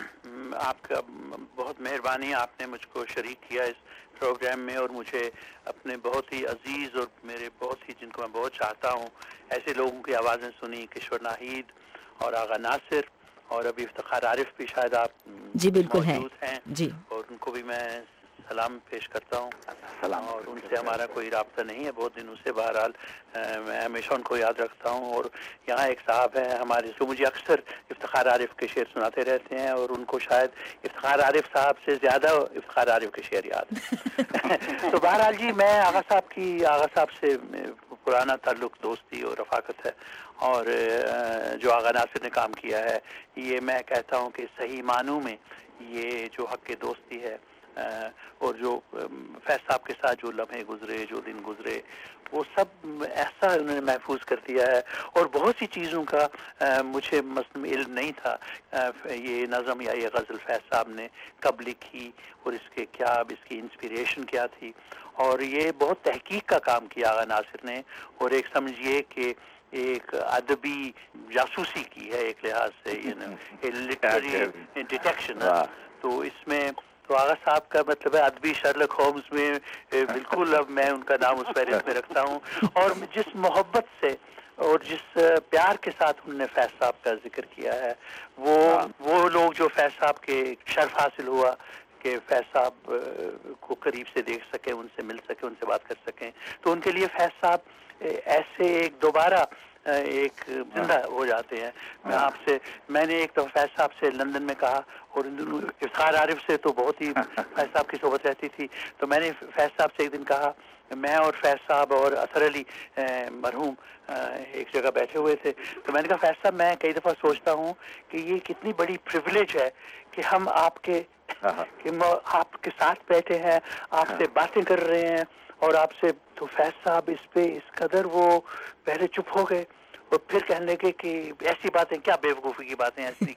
आपका बहुत मेहरबानी, आपने मुझको शरीक किया इस प्रोग्राम में, और मुझे अपने बहुत ही अजीज़ और मेरे बहुत ही, जिनको मैं बहुत चाहता हूँ, ऐसे लोगों की आवाज़ें सुनी, किश्वर नाहिद और आगा नासिर, और अभी इफ्तिखार आरिफ भी शायद आप जी बिल्कुल मौजूद हैं जी, और उनको भी मैं सलाम पेश करता हूँ। और उनसे हमारा कोई राब्ता नहीं है बहुत दिनों से, बहरहाल मैं हमेशा उनको याद रखता हूँ। और यहाँ एक साहब हैं हमारे जो मुझे अक्सर इफ्तिखार आरिफ के शेर सुनाते रहते हैं, और उनको शायद इफ्तिखार आरिफ साहब से ज़्यादा इफ्तिखार आरिफ के शेर याद है। तो बहरहाल जी, मैं आगा साहब से पुराना ताल्लुक, दोस्ती और रफ़ाकत है, और जो आगा नासिर ने काम किया है, ये मैं कहता हूँ कि सही मानों में ये जो हक़ के दोस्ती है, और जो फैज साहब के साथ जो लम्हे गुजरे, जो दिन गुजरे, वो सब ऐसा उन्होंने महफूज कर दिया है। और बहुत सी चीज़ों का मुझे मसलन इल्म नहीं था, ये नज़म या ये गज़ल फैज साहब ने कब लिखी और इसके क्या, इसकी इंस्पिरेशन क्या थी। और ये बहुत तहकीक का काम किया आगा नासिर ने, और एक समझिए कि एक अदबी जासूसी की है एक लिहाज से, लिटरेरी डिटेक्शन। तो इसमें तो आगा साहब का मतलब है अदबी शर्लक होम्स में बिल्कुल अब मैं उनका नाम उस फहरिस्त में रखता हूँ। और जिस मोहब्बत से اور جس پیار کے ساتھ انہوں نے فیض صاحب کا ذکر کیا ہے، وہ لوگ جو فیض صاحب کے شرف حاصل ہوا کہ فیض صاحب کو قریب سے دیکھ سکیں، ان سے مل سکیں، ان سے بات کر سکیں، تو ان کے لیے فیض صاحب ایسے ایک دوبارہ ایک زندہ ہو جاتے ہیں۔ میں نے ایک دفعہ فیض صاحب سے لندن میں کہا، اور افتخار عارف سے تو بہت ہی فیض صاحب کی صحبت رہتی تھی، تو میں نے فیض صاحب سے ایک دن کہا، میں اور فیض صاحب اور اثر علی مرحوم ایک جگہ بیٹھے ہوئے تھے، تو میں نے کہا فیض صاحب میں کئی دفعہ سوچتا ہوں کہ یہ کتنی بڑی پریویلیج ہے کہ ہم آپ کے ساتھ بیٹھے ہیں، آپ سے باتیں کر رہے ہیں، اور آپ سے تو فیض صاحب اس پہ اس قدر وہ پہلے چپ ہو گئے اور پھر کہنے لگے کہ ایسی باتیں کیا بے وقوفی کی باتیں ایسی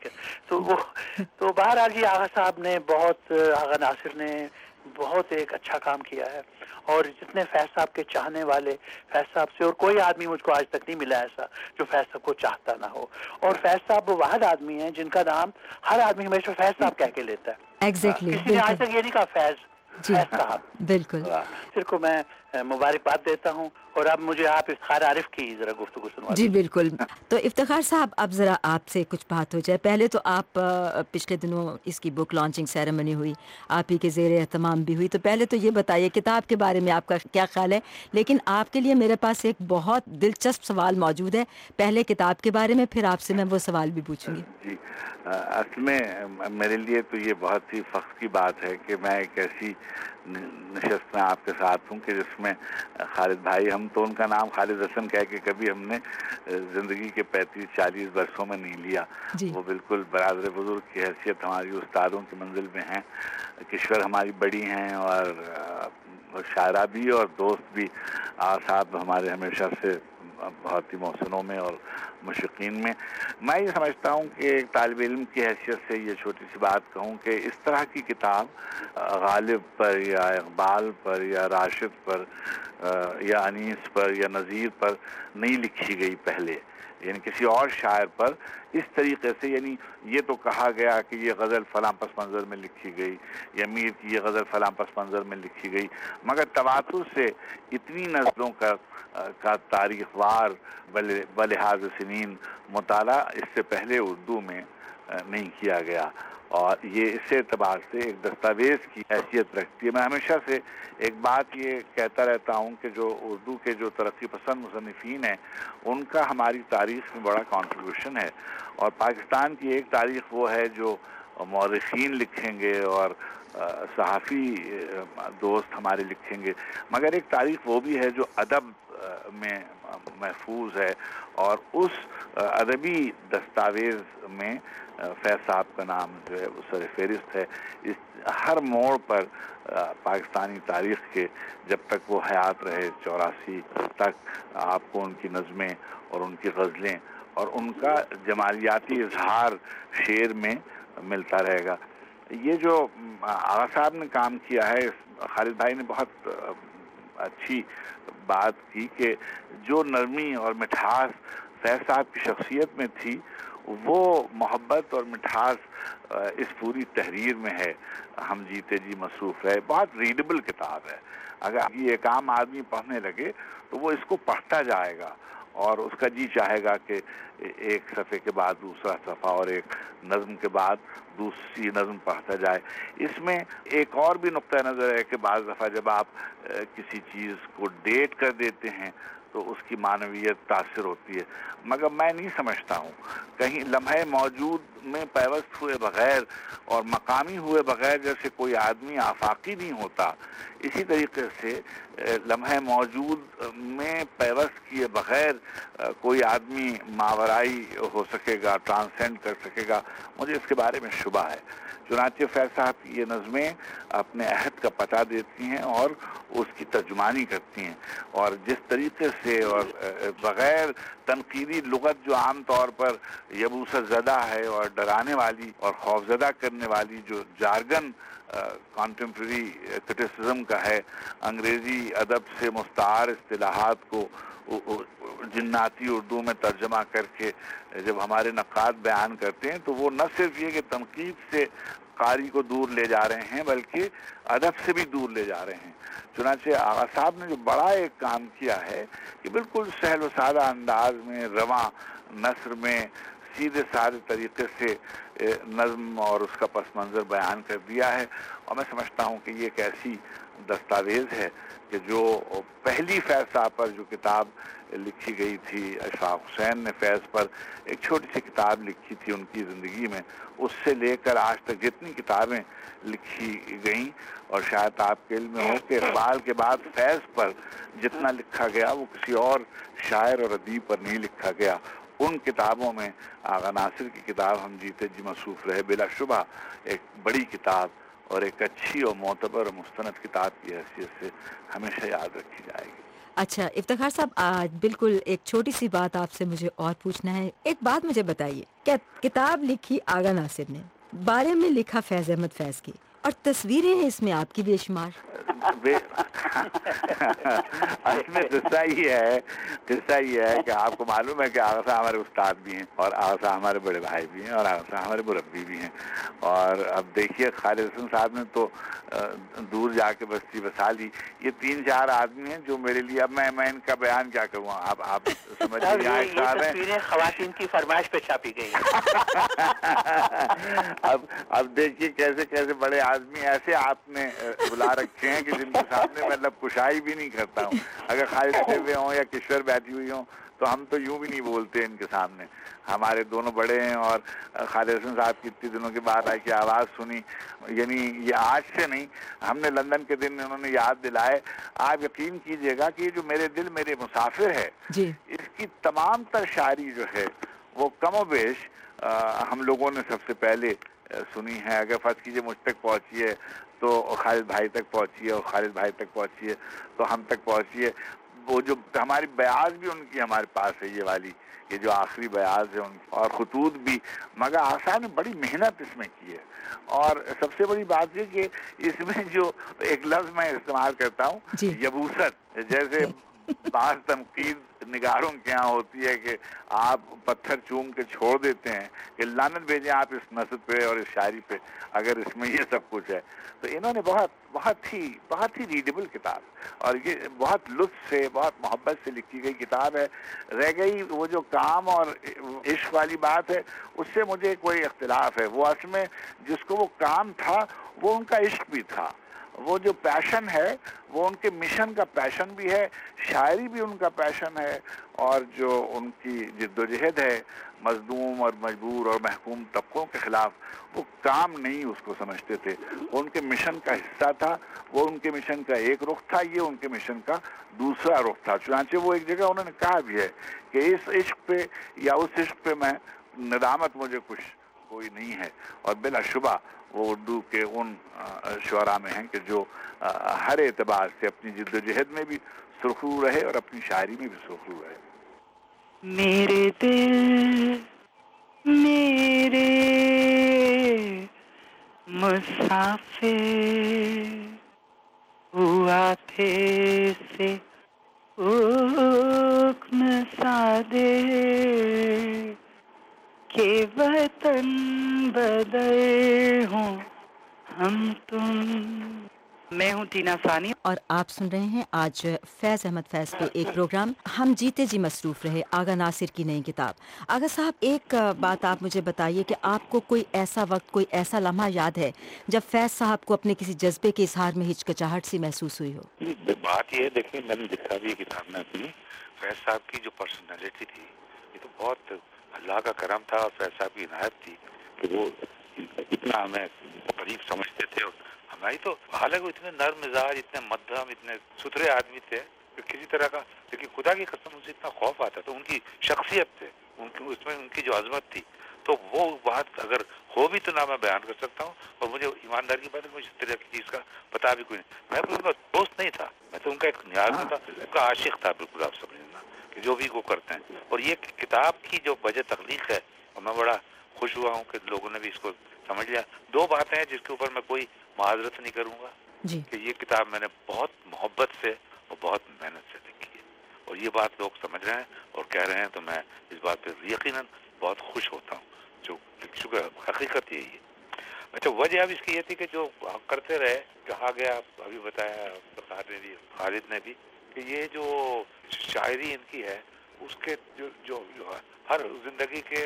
تو بہرحال جی آغا صاحب نے آغا ناصر نے بہت ایک اچھا کام کیا ہے، اور جتنے فیض صاحب کے چاہنے والے فیض صاحب سے، اور کوئی آدمی مجھ کو آج تک نہیں ملا ایسا جو فیض صاحب کو چاہتا نہ ہو، اور فیض صاحب وہ واحد آدمی ہیں جن کا نام ہر آدمی ہمیشہ فیض صاحب کہہ کے لیتا ہے، کسی نے آج تک یہ نہیں کہا فیض صاحب۔ بالکل صرف کو میں مبارکباد دیتا ہوں، اور اب مجھے آپ افتخار عارف کی ذرا گفتگو سنوا جی بالکل۔ تو افتخار صاحب اب ذرا آپ سے کچھ بات ہو جائے۔ پہلے تو آپ پچھلے دنوں اس کی بک لانچنگ سیریمنی ہوئی، آپ ہی کے زیر اہتمام بھی ہوئی، تو پہلے تو یہ بتائیے کتاب کے بارے میں آپ کا کیا خیال ہے، لیکن آپ کے لیے میرے پاس ایک بہت دلچسپ سوال موجود ہے، پہلے کتاب کے بارے میں، پھر آپ سے میں وہ سوال بھی پوچھوں گی۔ جی اصل میں میرے لیے تو یہ بہت ہی فخر کی بات ہے کہ میں ایک ایسی نشست میں آپ کے ساتھ ہوں کہ جس میں خالد بھائی، ہم تو ان کا نام خالد حسن کہہ کے کبھی ہم نے زندگی کے 35-40 برسوں میں نہیں لیا، وہ بالکل برادر بزرگ کی حیثیت ہماری استادوں کی منزل میں ہیں، کشور ہماری بڑی ہیں، اور شاعرہ بھی اور دوست بھی، صاحب ہمارے ہمیشہ سے بہت ہی محسنوں میں اور مشرقین میں۔ میں یہ سمجھتا ہوں کہ ایک طالب علم کی حیثیت سے یہ چھوٹی سی بات کہوں کہ اس طرح کی کتاب غالب پر یا اقبال پر یا راشد پر یا انیس پر یا نذیر پر نہیں لکھی گئی پہلے، یعنی کسی اور شاعر پر اس طریقے سے، یعنی یہ تو کہا گیا کہ یہ غزل فلاں پس منظر میں لکھی گئی، یا میر کی یہ غزل فلاں پس منظر میں لکھی گئی، مگر تواتر سے اتنی نسلوں کا تاریخ وار بلحاظ سنین مطالعہ اس سے پہلے اردو میں نہیں کیا گیا، اور یہ اس اعتبار سے ایک دستاویز کی حیثیت رکھتی ہے۔ میں ہمیشہ سے ایک بات یہ کہتا رہتا ہوں کہ جو اردو کے جو ترقی پسند مصنفین ہیں ان کا ہماری تاریخ میں بڑا کنٹریبیوشن ہے، اور پاکستان کی ایک تاریخ وہ ہے جو مورخین لکھیں گے اور صحافی دوست ہمارے لکھیں گے، مگر ایک تاریخ وہ بھی ہے جو ادب میں محفوظ ہے، اور اس ادبی دستاویز میں فیض صاحب کا نام جو ہے وہ سر فہرست ہے۔ اس ہر موڑ پر پاکستانی تاریخ کے جب تک وہ حیات رہے 84 تک آپ کو ان کی نظمیں اور ان کی غزلیں اور ان کا جمالیاتی اظہار شعر میں ملتا رہے گا۔ یہ جو آغا صاحب نے کام کیا ہے، خالد بھائی نے بہت اچھی بات کی کہ جو نرمی اور مٹھاس فیض صاحب کی شخصیت میں تھی وہ محبت اور مٹھاس اس پوری تحریر میں ہے۔ ہم جیتے جی مصروف رہے بہت ریڈیبل کتاب ہے، اگر یہ ایک عام آدمی پڑھنے لگے تو وہ اس کو پڑھتا جائے گا اور اس کا جی چاہے گا کہ ایک صفحے کے بعد دوسرا صفحہ اور ایک نظم کے بعد دوسری نظم پڑھتا جائے۔ اس میں ایک اور بھی نقطہ نظر ہے کہ بعض دفعہ جب آپ کسی چیز کو ڈیٹ کر دیتے ہیں تو اس کی معنویت تاثر ہوتی ہے، مگر میں نہیں سمجھتا ہوں کہیں لمحے موجود میں پیوست ہوئے بغیر اور مقامی ہوئے بغیر جیسے کوئی آدمی آفاقی نہیں ہوتا، اسی طریقے سے لمحے موجود میں پیوست کیے بغیر کوئی آدمی ماورائی ہو سکے گا، ٹرانسینڈ کر سکے گا، مجھے اس کے بارے میں شبہ ہے۔ چنانچہ فیض صاحب کی یہ نظمیں اپنے عہد کا پتہ دیتی ہیں اور اس کی ترجمانی کرتی ہیں، اور جس طریقے سے اور بغیر تنقیدی لغت جو عام طور پر یبوست زدہ ہے اور ڈرانے والی اور خوفزدہ کرنے والی جو جارگن کانٹمپریری کرٹیسزم کا ہے، انگریزی ادب سے مستعار اصطلاحات کو جناتی اردو میں ترجمہ کر کے جب ہمارے نقاد بیان کرتے ہیں تو وہ نہ صرف یہ کہ تنقید سے قاری کو دور لے جا رہے ہیں بلکہ ادب سے بھی دور لے جا رہے ہیں. چنانچہ آغا صاحب نے جو بڑا ایک کام کیا ہے کہ بالکل سہل و سادہ انداز میں، رواں نثر میں، سیدھے سادے طریقے سے نظم اور اس کا پس منظر بیان کر دیا ہے. اور میں سمجھتا ہوں کہ یہ ایک ایسی دستاویز ہے کہ جو پہلی فیض صاحب پر جو کتاب لکھی گئی تھی، اشفاق حسین نے فیض پر ایک چھوٹی سی کتاب لکھی تھی ان کی زندگی میں، اس سے لے کر آج تک جتنی کتابیں لکھی گئیں، اور شاید آپ کے علم میں ہو کہ اقبال کے بعد فیض پر جتنا لکھا گیا وہ کسی اور شاعر اور ادیب پر نہیں لکھا گیا. ان کتابوں میں آغا ناصر کی کتاب ہم جیتے جی مصروف رہے بلا شبہ ایک بڑی کتاب اور ایک اچھی اور معتبر اور مستند کتاب کی حیثیت سے ہمیشہ یاد رکھی جائے گی. اچھا افتخار صاحب، آج بالکل ایک چھوٹی سی بات آپ سے مجھے اور پوچھنا ہے. ایک بات مجھے بتائیے، کیا کتاب لکھی آغا ناصر نے، بارے میں لکھا فیض احمد فیض کی، اور تصویریں ہیں اس میں آپ کی بے شمار؟ اس میں قصہ یہ ہے کہ آپ کو معلوم ہے کہ آغا صاحب ہمارے استاد بھی ہیں، اور آغا صاحب ہمارے بڑے بھائی بھی ہیں، اور آغا صاحب ہمارے مربی بھی ہیں. اور اب دیکھیے خالد حسن صاحب نے تو دور جا کے بستی بسا لی. یہ 3-4 آدمی ہیں جو میرے لیے، اب میں ان کا بیان کیا کروں، آپ سمجھ تصویریں خواتین کی فرمائش پہ چھاپی گئی ہیں. اب دیکھیے کیسے کیسے بڑے آدمی ایسے آپ نے بلا رکھے ہیں کہ جن کے سامنے میں لب کشائی بھی نہیں کرتا ہوں. اگر خالد سے ہوئے ہوں یا کشور بیٹھی ہوئی ہوں تو ہم تو یوں بھی نہیں بولتے ان کے سامنے. ہمارے دونوں بڑے ہیں، اور خالد حسن صاحب کی اتنی دنوں کے بعد آئی کی آواز سنی، یعنی یہ آج سے نہیں، ہم نے لندن کے دن انہوں نے یاد دلائے. آپ یقین کیجئے گا کہ جو میرے دل میرے مسافر ہے جی، اس کی تمام تر شاعری جو ہے وہ کم و بیش ہم لوگوں نے سب سے پہلے سنی ہے. اگر فرض کیجئے مجھ تک پہنچی ہے تو خالد بھائی تک پہنچی ہے، اور خالد بھائی تک پہنچی ہے تو ہم تک پہنچی ہے. وہ جو ہماری بیاض بھی ان کی ہمارے پاس ہے، یہ والی، یہ جو آخری بیاض ہے ان کی، اور خطوط بھی. مگر آسان نے بڑی محنت اس میں کی ہے. اور سب سے بڑی بات یہ کہ اس میں جو ایک لفظ میں استعمال کرتا ہوں، یبوست، جیسے بعض تنقید نگاروں کے یہاں ہوتی ہے کہ آپ پتھر چوم کے چھوڑ دیتے ہیں کہ لعنت بھیجیں آپ اس نثر پہ اور اس شاعری پہ اگر اس میں یہ سب کچھ ہے. تو انہوں نے بہت ہی ریڈیبل کتاب، اور یہ بہت لطف سے، بہت محبت سے لکھی گئی کتاب ہے. رہ گئی وہ جو کام اور عشق والی بات ہے، اس سے مجھے کوئی اختلاف ہے. وہ اصل میں جس کو وہ کام تھا وہ ان کا عشق بھی تھا. وہ جو پیشن ہے وہ ان کے مشن کا پیشن بھی ہے، شاعری بھی ان کا پیشن ہے. اور جو ان کی جد و جہد ہے مظلوم اور مجبور اور محکوم طبقوں کے خلاف، وہ کام نہیں اس کو سمجھتے تھے، وہ ان کے مشن کا حصہ تھا. وہ ان کے مشن کا ایک رخ تھا، یہ ان کے مشن کا دوسرا رخ تھا. چنانچہ وہ ایک جگہ انہوں نے کہا بھی ہے کہ اس عشق پہ یا اس عشق پہ میں ندامت مجھے کچھ کوئی نہیں ہے. اور بلا شبہ وہ اردو کے ان شعراء میں ہیں کہ جو ہر اعتبار سے اپنی جد و جہد میں بھی سرخرو رہے اور اپنی شاعری میں بھی سرخرو رہے. میرے دل میرے مسافر ہوا تھے سے حکم سادے کہ وطن بدر ہوں ہم تم. میں ہوں ٹینا ثانی، اور آپ سن رہے ہیں آج فیض احمد فیض پہ ایک پروگرام ہم جیتے جی مصروف رہے، آغا ناصر کی نئی کتاب. آغا صاحب، ایک بات آپ مجھے بتائیے کہ آپ کو کوئی ایسا وقت، کوئی ایسا لمحہ یاد ہے جب فیض صاحب کو اپنے کسی جذبے کے اظہار میں ہچکچاہٹ سی محسوس ہوئی ہو؟ بات یہ ہے، دیکھیں میں نے لکھا بھی کتاب میں اپنی، فیض صاحب کی جو پرسنالٹی تھی یہ تو بہت اللہ کا کرم تھا، اور فیض صاحب کی عنایت تھی کہ وہ اتنا ہمیں قریب سمجھتے تھے. اور ہماری تو حالانکہ اتنے نرم مزاج، اتنے مدھم، اتنے ستھرے آدمی تھے کہ کسی طرح کا، لیکن خدا کی قسم سے اتنا خوف آتا تھا. ان کی شخصیت سے، اس میں ان کی جو عظمت تھی، تو وہ بات اگر ہو بھی تو نہ میں بیان کر سکتا ہوں. اور مجھے ایماندار کی بات ہے، مجھے اس طرح کی چیز کا پتا بھی کوئی نہیں. میں کوئی ان کا دوست نہیں تھا، میں تو ان کا ایک نیاز تھا، ان کا عاشق تھا. بالکل آپ سمجھنا کہ جو بھی وہ کرتے ہیں. اور یہ کتاب کی جو وجہ تخلیق ہے، اور میں بڑا خوش ہوا ہوں کہ لوگوں نے بھی اس کو سمجھ لیا. 2 باتیں ہیں جس کے اوپر میں کوئی معذرت نہیں کروں گا جی. کہ یہ کتاب میں نے بہت محبت سے اور بہت محنت سے لکھی ہے، اور یہ بات لوگ سمجھ رہے ہیں اور کہہ رہے ہیں، تو میں اس بات پہ یقیناً بہت خوش ہوتا ہوں. جو حقیقت یہی ہے. اچھا وجہ اب اس کی یہ تھی کہ جو کرتے رہے, کہا گیا, ابھی بتایا سرکار نے بھی, خالد نے بھی, کہ یہ جو شاعری ان کی ہے اس کے جو ہر زندگی کے,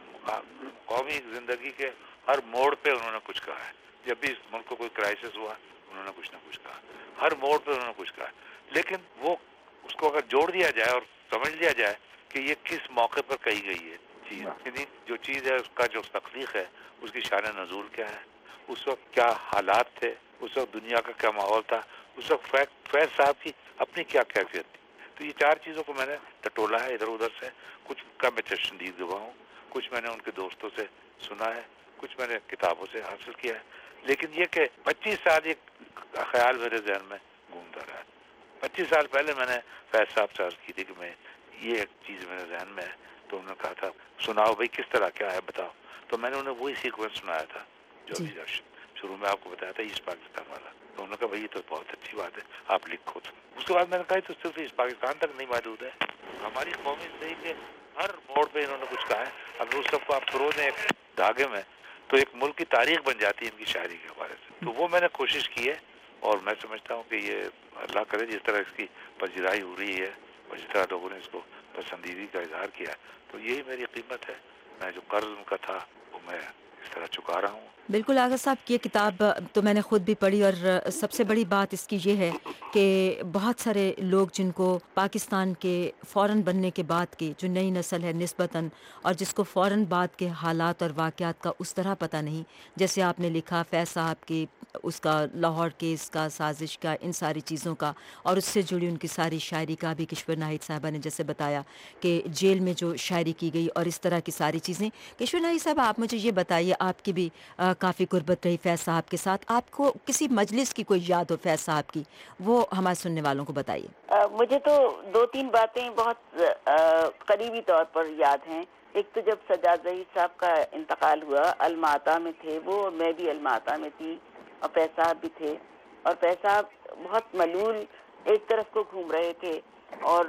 قومی زندگی کے ہر موڑ پہ انہوں نے کچھ کہا ہے. جب بھی اس ملک کو کوئی کرائسس ہوا انہوں نے کچھ نہ کچھ کہا, ہر موڑ پہ انہوں نے کچھ کہا. لیکن وہ اس کو اگر جوڑ دیا جائے اور سمجھ لیا جائے کہ یہ کس موقع پر کہی گئی ہے چیز, یعنی جو چیز ہے اس کا جو تخلیق ہے اس کی شان نزول کیا ہے, اس وقت کیا حالات تھے, اس وقت دنیا کا کیا ماحول تھا, اس وقت فیض صاحب کی اپنی کیا کیفیت تھی. تو یہ چار چیزوں کو میں نے ٹٹولا ہے ادھر ادھر سے. کچھ کا میں چشمدید گواہ ہوں, کچھ میں نے ان کے دوستوں سے سنا ہے, کچھ میں نے کتابوں سے حاصل کیا ہے. لیکن یہ کہ 25 سال یہ خیال میرے ذہن میں گھومتا رہا ہے. 25 سال پہلے میں نے فیض صاحب سے عرض کی تھی کہ میں یہ ایک چیز میرے ذہن میں ہے, تو انہوں نے کہا تھا سناؤ بھائی کس طرح کیا ہے بتاؤ. تو میں نے انہیں وہی سیکوینس سنایا تھا جو ابھی شروع میں آپ کو بتایا تھا ایسٹ پاکستان والا. تو انہوں نے کہا بھائی یہ تو بہت اچھی بات ہے, آپ لکھو. اس کے بعد میں نے کہا تو صرف ایسٹ پاکستان تک نہیں محدود ہے, ہماری قومی زندگی کے ہر موڑ پہ انہوں نے کچھ کہا ہے. اگر اس سب کو آپ پرو دیں ایک دھاگے میں تو ایک ملک کی تاریخ بن جاتی ہے ان کی شاعری کے حوالے سے. تو وہ میں نے کوشش کی ہے, اور میں سمجھتا ہوں کہ یہ اللہ کرے جس طرح اس کی پذیرائی ہو رہی ہے اور جس طرح لوگوں نے اس کو پسندیدگی کا اظہار کیا ہے, تو یہی میری قیمت ہے. میں جو قرض ان کا تھا وہ میں اس طرح چکا رہا ہوں. بالکل آغا صاحب کی یہ کتاب تو میں نے خود بھی پڑھی, اور سب سے بڑی بات اس کی یہ ہے کہ بہت سارے لوگ جن کو پاکستان کے فوراً بننے کے بعد کی جو نئی نسل ہے نسبتاً, اور جس کو فوراً بعد کے حالات اور واقعات کا اس طرح پتہ نہیں, جیسے آپ نے لکھا فیض صاحب کی اس کا لاہور کیس کا, سازش کا, ان ساری چیزوں کا, اور اس سے جڑی ان کی ساری شاعری کا بھی. کشور ناہید صاحبہ نے جیسے بتایا کہ جیل میں جو شاعری کی گئی اور اس طرح کی ساری چیزیں. کشور ناہید صاحب آپ مجھے یہ بتائیے, آپ کی بھی کافی قربت رہی فیض صاحب کے ساتھ, آپ کو کسی مجلس کی کوئی یاد ہو فیض صاحب کی, وہ ہمارے سننے والوں کو بتائیے. مجھے تو 2-3 باتیں بہت قریبی طور پر یاد ہیں. ایک تو جب سجاد ظہیر صاحب کا انتقال ہوا, الماتا میں تھے وہ, اور میں بھی الماتا میں تھی, اور فیض صاحب بھی تھے. اور فیض صاحب بہت ملول ایک طرف کو گھوم رہے تھے, اور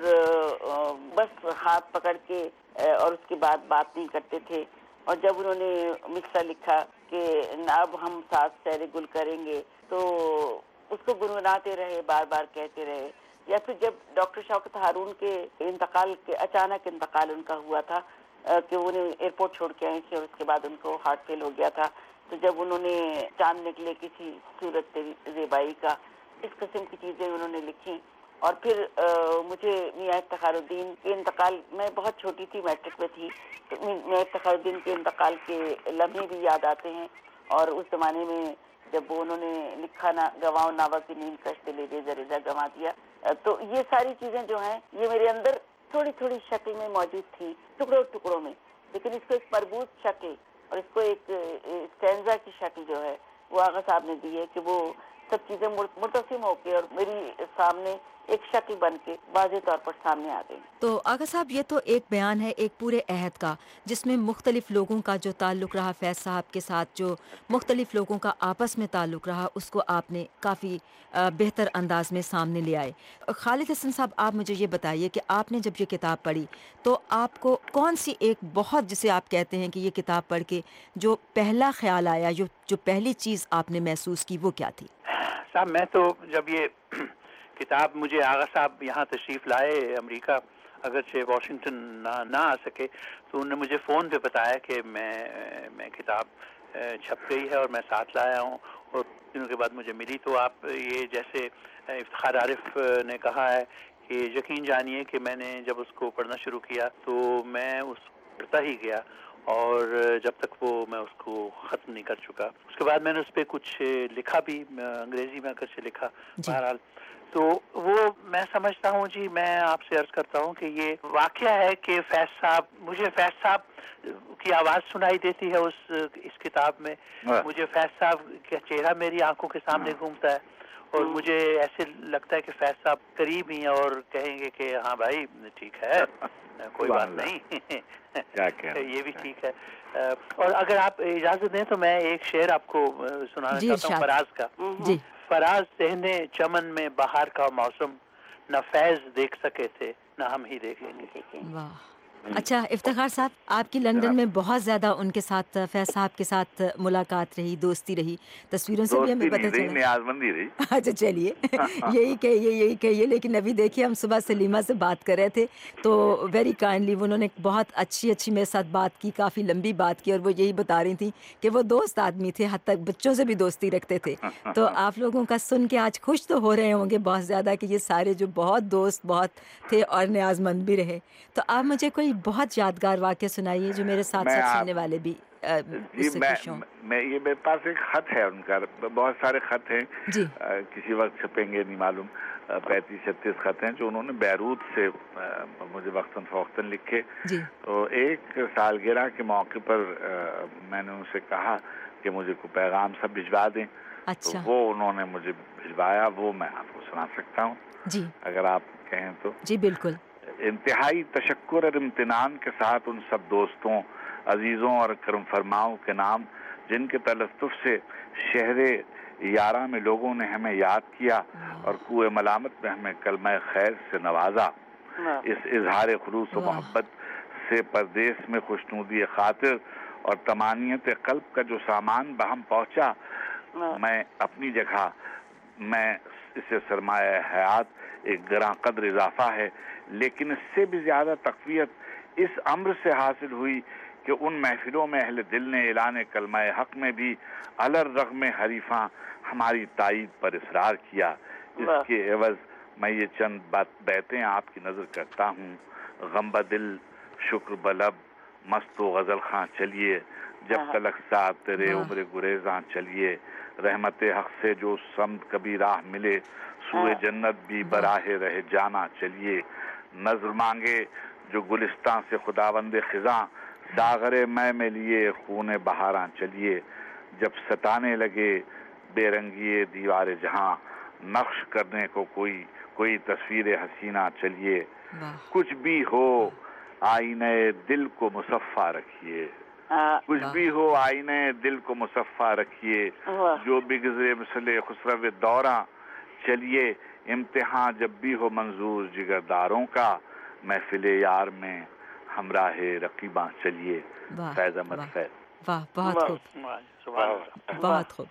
بس ہاتھ پکڑ کے اور اس کے بعد بات نہیں کرتے تھے. اور جب انہوں نے مصرع لکھا کہ اب ہم ساتھ سیر گل کریں گے, تو اس کو گنگناتے رہے, بار بار کہتے رہے. یا پھر جب ڈاکٹر شوکت ہارون کے انتقال کے اچانک انتقال ان کا ہوا تھا کہ انہیں ایئرپورٹ چھوڑ کے آئے تھے, اور اس کے بعد ان کو ہارٹ فیل ہو گیا تھا, تو جب انہوں نے چاند نکلے کسی صورت زیبائی کا, اس قسم کی چیزیں انہوں نے لکھی. اور پھر مجھے میاں افتخار الدین کے انتقال, میں بہت چھوٹی تھی, میٹرک میں تھی, تو میاں افتخار الدین کے انتقال کے لمحے بھی یاد آتے ہیں. اور اس زمانے میں جب انہوں نے لکھا نا گواؤں ناوا کی نیند کشتے لے دے زریزہ گنوا دیا, تو یہ ساری چیزیں جو ہیں یہ میرے اندر تھوڑی تھوڑی شکل میں موجود تھی, ٹکڑوں ٹکڑوں میں, لیکن اس کو ایک مربوط شکل اور اس کو ایک اسٹینزا کی شکل جو ہے وہ آغا صاحب نے دی ہے کہ وہ سب چیزیں متصم ہو کے اور میری سامنے ایک شکل بن کے واضح طور پر سامنے آ گئی. تو آغا صاحب یہ تو ایک بیان ہے ایک پورے عہد کا, جس میں مختلف لوگوں کا جو تعلق رہا فیض صاحب کے ساتھ, جو مختلف لوگوں کا آپس میں تعلق رہا, اس کو آپ نے کافی بہتر انداز میں سامنے لے آئے. خالد حسن صاحب آپ مجھے یہ بتائیے کہ آپ نے جب یہ کتاب پڑھی تو آپ کو کون سی ایک بہت, جسے آپ کہتے ہیں کہ یہ کتاب پڑھ کے جو پہلا خیال آیا, جو پہلی چیز آپ نے محسوس کی, وہ کیا تھی؟ صاحب میں تو جب یہ کتاب مجھے آغا صاحب یہاں تشریف لائے امریکہ, اگرچہ واشنگٹن نہ آ سکے, تو انہوں نے مجھے فون پہ بتایا کہ میں کتاب چھپ گئی ہے اور میں ساتھ لایا ہوں, اور دنوں کے بعد مجھے ملی. تو آپ یہ جیسے افتخار عارف نے کہا ہے کہ یقین جانیے کہ میں نے جب اس کو پڑھنا شروع کیا تو میں اس پڑھتا ہی گیا, اور جب تک وہ میں اس کو ختم نہیں کر چکا. اس کے بعد میں نے اس پہ کچھ لکھا بھی, انگریزی میں اگرچہ لکھا. بہرحال تو وہ میں سمجھتا ہوں جی, میں آپ سے عرض کرتا ہوں کہ یہ واقعہ ہے کہ فیض صاحب, مجھے فیض صاحب کی آواز سنائی دیتی ہے اس کتاب میں, مجھے فیض صاحب کا چہرہ میری آنکھوں کے سامنے گھومتا ہے, اور مجھے ایسے لگتا ہے کہ فیض صاحب قریب ہی ہیں اور کہیں گے کہ ہاں بھائی ٹھیک ہے, کوئی بات نہیں, یہ بھی ٹھیک ہے. اور اگر آپ اجازت دیں تو میں ایک شعر آپ کو سنانا چاہتا ہوں فراز کا. جی. فراز ذہن چمن میں بہار کا موسم, نہ فیض دیکھ سکے تھے نہ ہم ہی دیکھیں گے. واہ, اچھا افتخار صاحب، آپ کی لندن میں بہت زیادہ ان کے ساتھ، فیض صاحب کے ساتھ ملاقات رہی، دوستی رہی، تصویروں سے بھی ہمیں پتہ چلا. نیازمندی رہی. اچھا چلیے یہی کہیے. لیکن ابھی دیکھیے ہم صبح سلیمہ سے بات کر رہے تھے تو ویری کائنڈلی انہوں نے بہت اچھی میرے ساتھ بات کی، کافی لمبی بات کی، اور وہ یہی بتا رہی تھیں کہ وہ دوست آدمی تھے، حد تک بچوں سے بھی دوستی رکھتے تھے. تو آپ لوگوں کا سن کے آج خوش تو ہو رہے ہوں گے بہت زیادہ کہ یہ سارے جو بہت دوست بہت تھے اور نیاز مند بھی رہے. تو آپ مجھے کوئی بہت یادگار واقعہ سنائیے جو میرے ساتھ سننے والے بھی جی میں یہ میرے پاس ایک خط ہے ان کا، بہت سارے خط ہیں جی، کسی وقت چھپیں گے نہیں معلوم، 35-36 خط ہیں جو انہوں نے بیروت سے مجھے وقتاً فوقتاً لکھے. جی. تو ایک سالگرہ کے موقع پر میں نے ان سے کہا کہ مجھے کوئی پیغام سب بھجوا دیں. اچھا. تو وہ انہوں نے مجھے بھجوایا، وہ میں آپ کو سنا سکتا ہوں جی اگر آپ کہیں تو. جی بالکل. انتہائی تشکر اور امتنان کے ساتھ ان سب دوستوں، عزیزوں اور کرم فرماؤں کے نام جن کے تلطف سے شہر یارہ میں لوگوں نے ہمیں یاد کیا اور کوہ ملامت میں ہمیں کلمہ خیر سے نوازا. اس اظہار خلوص و محبت سے پردیس میں خوشنودی خاطر اور تمانیت قلب کا جو سامان بہم پہنچا، میں اپنی جگہ میں اسے سرمایہ حیات ایک گراں قدر اضافہ ہے، لیکن اس سے بھی زیادہ تقویت اس امر سے حاصل ہوئی کہ ان محفلوں میں اہل دل نے اعلان کلمہ حق میں بھی الرغم حریفاں ہماری تائید پر اصرار کیا. اس کے عوض میں یہ چند بیتیں آپ کی نظر کرتا ہوں. غم بدل شکر بلب مست و غزل خاں چلیے، جب تلک ساتھ تیرے عمر گریزاں چلیے، رحمت حق سے جو سمت کبھی راہ ملے، سوئے جنت بھی براہ رہ جانا چلیے. نظر مانگے جو گلستان سے خداوند خزاں، ساغر میں لیے خون بہاراں چلیے. جب ستانے لگے بے رنگی دیوار جہاں، نقش کرنے کو کوئی تصویر حسینہ چلیے. کچھ بھی ہو آئینے دل کو مصفا رکھیے، کچھ بھی ہو آئینے دل کو مصفا رکھیے، جو بگزرے مثل خسرو دوراں چلیے. امتحان جب بھی ہو منظور جگرداروں کا، محفل یار میں ہمراہ رقیباں چلیے. فیض احمد فیض. واہ بہت خوب، بہت خوب.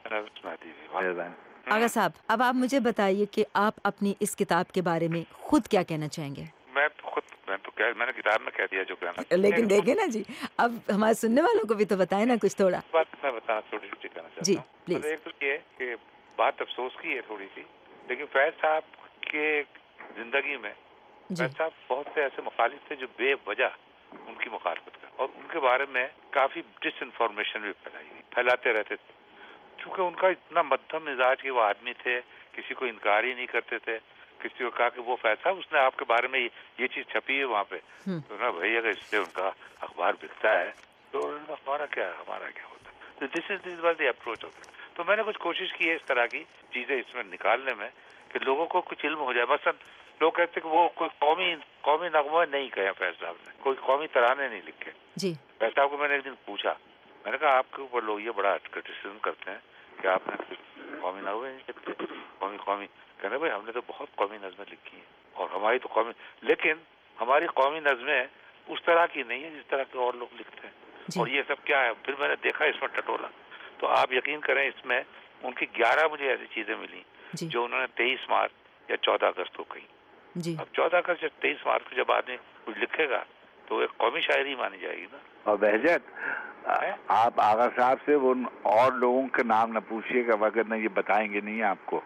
آغا صاحب اب آپ مجھے بتائیے کہ آپ اپنی اس کتاب کے بارے میں خود کیا کہنا چاہیں گے؟ میں نے کتاب میں کہہ دیا جو کہنا، لیکن دیکھیں نا جی، اب ہمارے سننے والوں کو بھی تو بتائیں نا کچھ تھوڑا. بات میں بتانا چھوٹی چھوٹی کہنا چاہتا ہوں. جی پلیز. ایک تو یہ کہ بات افسوس کی ہے تھوڑی سی، لیکن فیض صاحب کے زندگی میں فیض صاحب بہت سے ایسے مخالف تھے جو بے وجہ ان کی مخالفت کر، اور ان کے بارے میں کافی ڈس انفارمیشن بھی پھیلاتے رہتے تھے. چونکہ ان کا اتنا مدھم مزاج کے وہ آدمی تھے، کسی کو انکار ہی نہیں کرتے تھے. کسی کو کہا کہ وہ فیض صاحب اس نے آپ کے بارے میں یہ چیز چھپی ہے وہاں پہ، تو نا بھائی اگر اس سے ان کا اخبار بکتا ہے تو ہمارا کیا ہوتا ہے. تو this is the approach of it. تو میں نے کچھ کوشش کی ہے اس طرح کی چیزیں اس میں نکالنے میں کہ لوگوں کو کچھ علم ہو جائے. مثلا لوگ کہتے کہ وہ کوئی قومی نغمہ نہیں کہا فیض صاحب نے، کوئی قومی ترانے نہیں لکھے. جی فیض صاحب کو میں نے ایک دن پوچھا، میں نے کہا آپ کے اوپر لوگ یہ بڑا کرٹیسزم کرتے ہیں کہ آپ نے قومی نغمے نہیں لکھتے، قومی کہنے بھائی ہم نے تو بہت قومی نظمیں لکھی ہیں، اور ہماری تو قومی، لیکن ہماری قومی نظمیں اس طرح کی نہیں ہیں جس طرح کے اور لوگ لکھتے ہیں. اور یہ سب کیا ہے؟ پھر میں نے دیکھا اس میں ٹٹولا. تو آپ یقین کریں اس میں ان کی 11 مجھے ایسی چیزیں ملی جو انہوں نے 23 مارچ یا 14 اگست کو کہی. اب 14 اگست یا 23 مارچ کو جب آدمی کچھ لکھے گا تو ایک قومی شاعری مانی جائے گی نا. اور بہجت آپ آغا صاحب سے ان اور لوگوں کے نام نہ پوچھیے گا، وگرنہ یہ بتائیں گے نہیں آپ کو.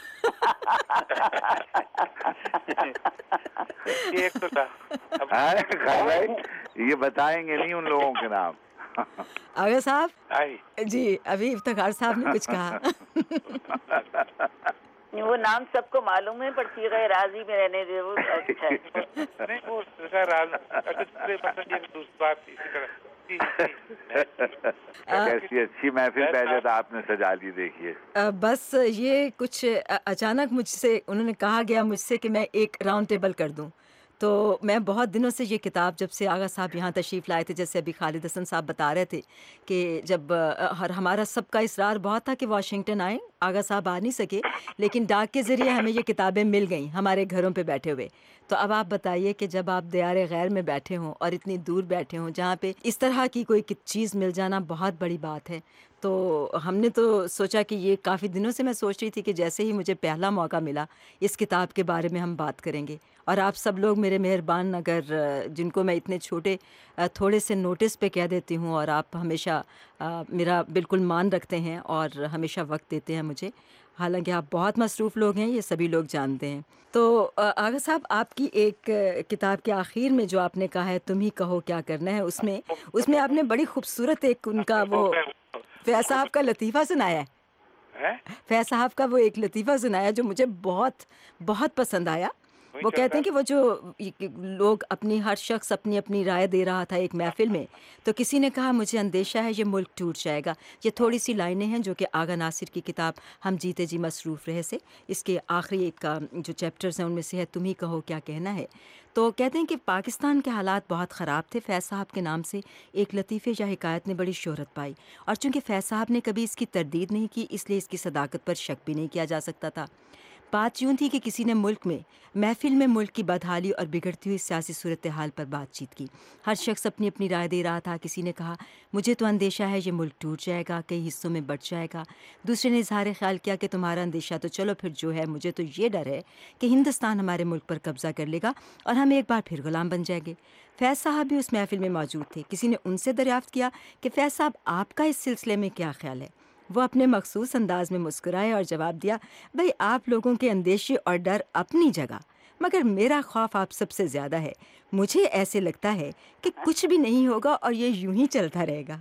ایک تو تھا یہ بتائیں گے نہیں ان لوگوں کے نام. آغا صاحب جی ابھی افتخار صاحب نے کچھ کہا. وہ نام سب کو معلوم ہے پر صیغہ راضی میں رہنے دے. وہ کیسی اچھی محفل بہجت آپ نے سجا لی. دیکھیے بس یہ کچھ اچانک مجھ سے انہوں نے کہا گیا مجھ سے کہ میں ایک راؤنڈ ٹیبل کر دوں، تو میں بہت دنوں سے یہ کتاب جب سے آغا صاحب یہاں تشریف لائے تھے، جیسے ابھی خالد حسن صاحب بتا رہے تھے کہ جب ہمارا سب کا اصرار بہت تھا کہ واشنگٹن آئیں، آغا صاحب آ نہیں سکے، لیکن ڈاک کے ذریعے ہمیں یہ کتابیں مل گئیں ہمارے گھروں پہ بیٹھے ہوئے۔ تو اب آپ بتائیے کہ جب آپ دیار غیر میں بیٹھے ہوں اور اتنی دور بیٹھے ہوں جہاں پہ اس طرح کی کوئی چیز مل جانا بہت بڑی بات ہے، تو ہم نے تو سوچا کہ یہ کافی دنوں سے میں سوچ رہی تھی کہ جیسے ہی مجھے پہلا موقع ملا اس کتاب کے بارے میں ہم بات کریں گے، اور آپ سب لوگ میرے مہربان، اگر جن کو میں اتنے چھوٹے تھوڑے سے نوٹس پہ کہہ دیتی ہوں، اور آپ ہمیشہ میرا بالکل مان رکھتے ہیں اور ہمیشہ وقت دیتے ہیں مجھے، حالانکہ آپ بہت مصروف لوگ ہیں، یہ سبھی لوگ جانتے ہیں۔ تو آغا صاحب، آپ کی ایک کتاب کے آخر میں جو آپ نے کہا ہے تم ہی کہو کیا کرنا ہے، اس میں آپ نے بڑی خوبصورت ایک ان کا وہ فیض صاحب کا لطیفہ سنایا ہے، فیض صاحب کا وہ ایک لطیفہ سنایا جو مجھے بہت بہت پسند آیا۔ وہ کہتے ہیں کہ وہ جو لوگ ہر شخص اپنی اپنی رائے دے رہا تھا ایک محفل میں، تو کسی نے کہا مجھے اندیشہ ہے یہ ملک ٹوٹ جائے گا۔ یہ تھوڑی سی لائنیں ہیں جو کہ آغا ناصر کی کتاب ہم جیتے جی مصروف رہے سے، اس کے آخری ایک کا جو چیپٹرز ہیں ان میں سے ہے تم ہی کہو کیا کہنا ہے۔ تو کہتے ہیں کہ پاکستان کے حالات بہت خراب تھے، فیض صاحب کے نام سے ایک لطیفے یا حکایت نے بڑی شہرت پائی، اور چونکہ فیض صاحب نے کبھی اس کی تردید نہیں کی، اس لیے اس کی صداقت پر شک بھی نہیں کیا جا سکتا تھا۔ بات یوں تھی کہ کسی نے محفل میں ملک کی بدحالی اور بگڑتی ہوئی سیاسی صورتحال پر بات چیت کی۔ ہر شخص اپنی اپنی رائے دے رہا تھا۔ کسی نے کہا مجھے تو اندیشہ ہے یہ ملک ٹوٹ جائے گا، کئی حصوں میں بٹ جائے گا۔ دوسرے نے اظہار خیال کیا کہ تمہارا اندیشہ تو چلو پھر جو ہے، مجھے تو یہ ڈر ہے کہ ہندوستان ہمارے ملک پر قبضہ کر لے گا اور ہم ایک بار پھر غلام بن جائیں گے۔ فیض صاحب بھی اس محفل میں موجود تھے۔ کسی نے ان سے دریافت کیا کہ فیض صاحب آپ کا اس سلسلے میں کیا خیال ہے؟ وہ اپنے مخصوص انداز میں مسکرائے اور جواب دیا، بھئی آپ لوگوں کے اندیشے اور ڈر اپنی جگہ، مگر میرا خوف آپ سب سے زیادہ ہے۔ مجھے ایسے لگتا ہے کہ کچھ بھی نہیں ہوگا اور یہ یوں ہی چلتا رہے گا۔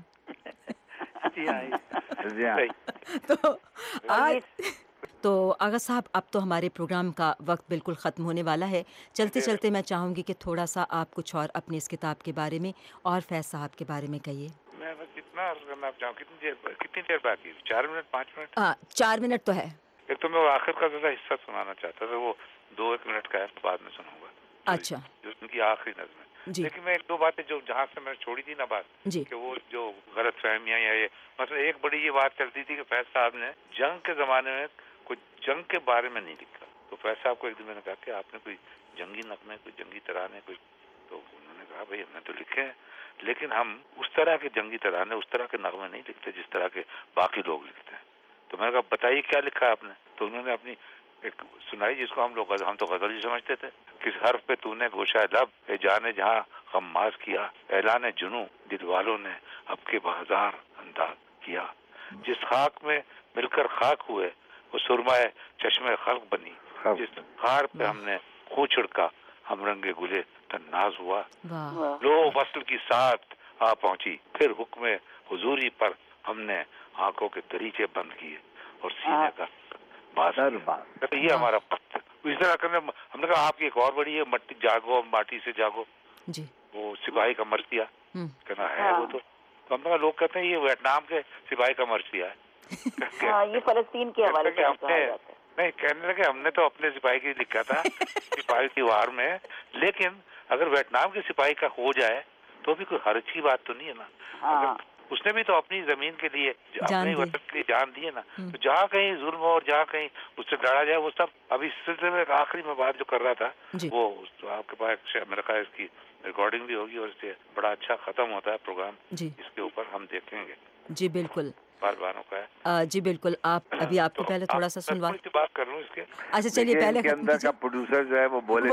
تو آغا صاحب، اب تو ہمارے پروگرام کا وقت بالکل ختم ہونے والا ہے۔ چلتے چلتے میں چاہوں گی کہ تھوڑا سا آپ کچھ اور اپنی اس کتاب کے بارے میں اور فیض صاحب کے بارے میں کہیے۔ میں بس اتنا عرض کرنا چاہوں، کتنی دیر باقی؟ 4 منٹ 5 منٹ؟ 4 منٹ تو ہے۔ ایک تو میں وہ آخر کا زیادہ حصہ سنانا چاہتا تھا، وہ 2-1 منٹ کا ہے، بعد میں سنوں گا، اچھا، جو ان کی آخری نظم ہے۔ لیکن میں 1-2 باتیں جو جہاں سے میں چھوڑی تھی نا بات، کہ وہ جو غلط فہمیاں یا یہ مثلا ایک بڑی یہ بات چلتی تھی کہ فیض صاحب نے جنگ کے زمانے میں کوئی جنگ کے بارے میں نہیں لکھا۔ تو فیض صاحب کو ایک دن میں نے کہا کہ آپ نے کوئی جنگی نغمے، کوئی جنگی ترانے، کوئی، تو انہوں نے کہا بھائی ہم نے تو لکھے ہیں، لیکن ہم اس طرح کے جنگی ترانے، اس طرح کے نغمے نہیں لکھتے جس طرح کے باقی لوگ لکھتے ہیں۔ تو میں نے کہا بتائیے کیا لکھا ہے آپ نے؟ تو انہوں نے اپنی ایک سنائی جس کو ہم تو غزل ہی سمجھتے تھے۔ کس حرف پہ تو نے گوشہ لب اے جانے جہاں غماز کیا، اعلان جنوں دل والوں نے اب کے بازار انداز کیا، جس خاک میں مل کر خاک ہوئے وہ سرمائے چشمے خلق بنی، جس خار پہ ہم نے خون چھڑکا ہم رنگے گلے تناز ہوا، لو وصل کی ساتھ آ پہنچی پھر حکم حضوری پر ہم نے آنکھوں کے دریچے بند کیے اور سینے کا باز کیا۔ یہ ہمارا وقت ہے۔ اس طرح کرنے ہم نے کہا آپ کی ایک اور بڑی ہے، مٹی جاگو ماٹی سے جاگو، وہ سپاہی کا مرثیہ کہنا ہے وہ تو ہم نے کہا لوگ کہتے ہیں یہ ویتنام کے سپاہی کا مرثیہ ہے، یہ فلسطین کے حوالے سے نہیں کہنے لگے ہم نے تو اپنے سپاہی کی لکھا تھا سپاہی کی وار میں، لیکن اگر ویتنام کے سپاہی کا ہو جائے تو بھی کوئی حرج کی بات تو نہیں ہے نا، اس نے بھی تو اپنی زمین کے لیے، اپنے وطن کے لیے جان دی ہے نا۔ تو جہاں کہیں ظلم ہو اور جہاں کہیں اس سے ڈرا جائے وہ سب، ابھی اس سلسلے میں آخری میں بات جو کر رہا تھا وہ آپ کے پاس میرا خیال اس کی ریکارڈنگ بھی ہوگی اور اس سے بڑا اچھا ختم ہوتا ہے پروگرام، اس کے اوپر ہم دیکھیں گے۔ جی بالکل، باربانوں کا ہے۔ جی بالکل، ابھی آپ کو پہلے تھوڑا سا سنوا بات کر لوں اس کے۔ اچھا چلیے پہلے کے اندر کا پروڈیوسر جو ہے وہ بولے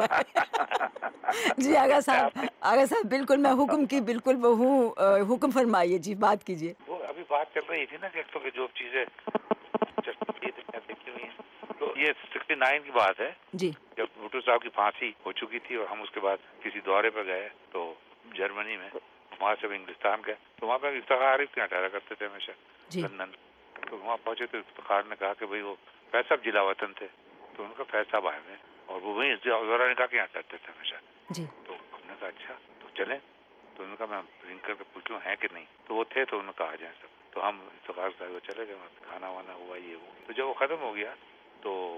جی آغا صاحب بالکل میں حکم کی بالکل وہ ہوں، حکم فرمائیے جی، بات کیجیے۔ وہ ابھی بات چل رہی تھی نا کہ جو چیزیں دیکھی ہوئی ہیں، تو یہ 69 کی بات ہے جی، جب بھٹو صاحب کی پھانسی ہو چکی تھی اور ہم اس کے بعد کسی دورے پہ گئے تو جرمنی میں، وہاں سے انگلستان گئے تو وہاں پہ افتخار عارف کے یہاں ٹھہرا کرتے تھے ہمیشہ لندن۔ تو وہاں پہنچے تو افتخار نے کہا کہ بھائی وہ فیض صاحب جلا وطن تھے، تو ان کا فیض صاحب آئے ہوئے اور وہ وہیں ذرا نکاح کے یہاں ٹھہرتے تھے ہمیشہ۔ تو ہم نے کہا اچھا تو چلیں، تو انہوں نے کہا میں رنگ کر کے پوچھ لوں ہیں کہ نہیں، تو وہ تھے تو انہوں نے کہا آ جائیں سب، تو ہم افتخار صاحب چلے گئے، کھانا وانا ہوا یہ وہ۔ تو جب وہ ختم ہو گیا تو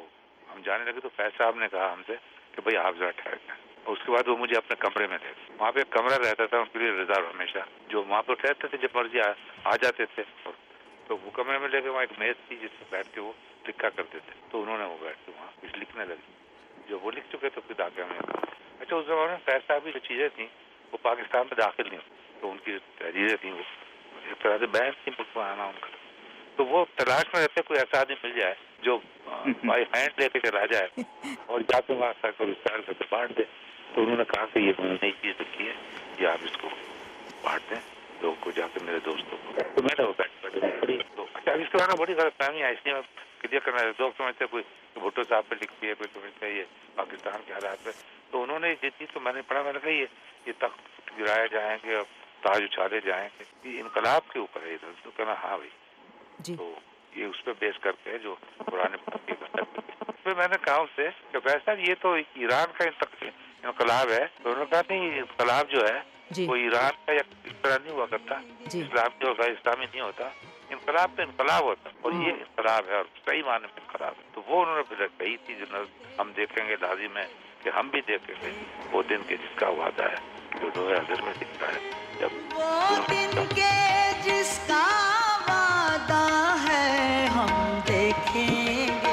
ہم جانے لگے تو فیض صاحب نے کہا ہم سے کہ بھائی آپ ذرا ٹھہر جائیں، اور اس کے بعد وہ مجھے اپنے کمرے میں لے گئے. وہاں پہ ایک کمرہ رہتا تھا ان کے لیے ریزرو ہمیشہ، جو وہاں پہ ٹھہرتے تھے جب مرضی آ جاتے تھے. تو وہ کمرے میں لے کے وہاں ایک میز تھی جس پہ بیٹھ کے وہ لکھا کرتے تھے. تو انہوں نے وہ بیٹھ کے وہاں کچھ لکھنے لگے. جو وہ لکھ چکے تو پھر آ کے ہمیں اچھا اس زمانے میں فیض صاحب کی جو چیزیں تھیں وہ پاکستان میں داخل نہیں ہوئی، تو ان کی تحریریں تھیں وہ ایک طرح سے بحث تھی ملک میں آنا ان کا. تو وہ تلاش میں رہتے کوئی ایسا آدمی مل جائے جو بائی ہینڈ لے کے چلا جائے اور جا کے وہاں اسٹائل کر کے بانٹ دے. تو انہوں نے کہا کہ یہ نئی چیز لکھی ہے، یہ آپ اس کو بانٹ دیں لوگوں کو، جا کے میرے دوستوں کو. تو میں نے وہ پڑھی. تو اچھا اس کے بعد بڑی غلط فہمی ہے، اس لیے میں کلیئر کرنا ہے. لوگ سمجھتے کوئی بھٹو صاحب پہ لکھتی ہے، کوئی سمجھتا ہے یہ پاکستان کے حالات پہ. تو انہوں نے یہ چیز تو میں نے پڑھا، میں نے کہا یہ تخت گرائے جائیں گے اور تاج اچھالے جائیں گے، یہ انقلاب کے اوپر ہے. تو کہنا ہاں بھائی جی. تو یہ اس پہ بیس کرتے ہیں جو پرانے پھر میں نے کہا اس سے کہ ویسا یہ تو ایران کا انقلاب ہے. تو انہوں نے کہا نہیں، انقلاب جو ہے وہ ایران کا اس طرح نہیں ہوا کرتا، اسلام جو ہوگا اسلامی نہیں ہوتا. انقلاب تو انقلاب ہوتا اور یہ انقلاب ہے اور صحیح معنی میں انقلاب ہے. تو وہ انہوں نے پھر کہی تھی جو ہم دیکھیں گے لازم ہے کہ ہم بھی دیکھیں گے وہ دن کے جس کا وعدہ ہے جو 2010 میں دکھتا ہے، جب وہ دن کے جس کا وعدہ ہے ہم دیکھیں گے،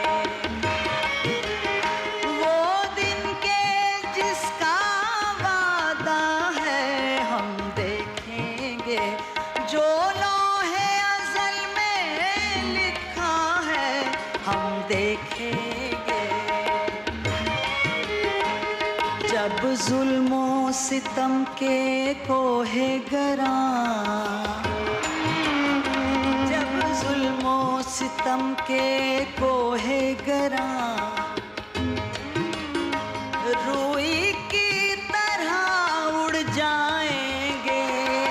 وہ دن کے جس کا وعدہ ہے ہم دیکھیں گے، جو لوحے ازل میں لکھا ہے ہم دیکھیں گے. جب ظلم و ستم کے کوہ گراں، جب ظلم و ستم کے کوہ گراں روئی کی طرح اڑ جائیں گے،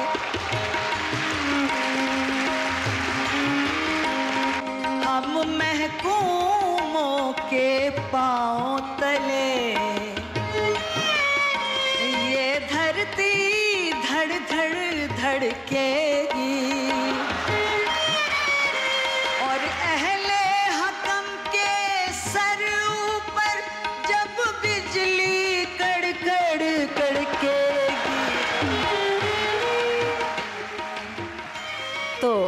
ہم محکوموں کے پاؤں تلے یہ دھرتی دھڑ دھڑ دھڑکے گی، اور اہل حکم کے سر اوپر جب بجلی کڑ کڑ کڑکے گی. تو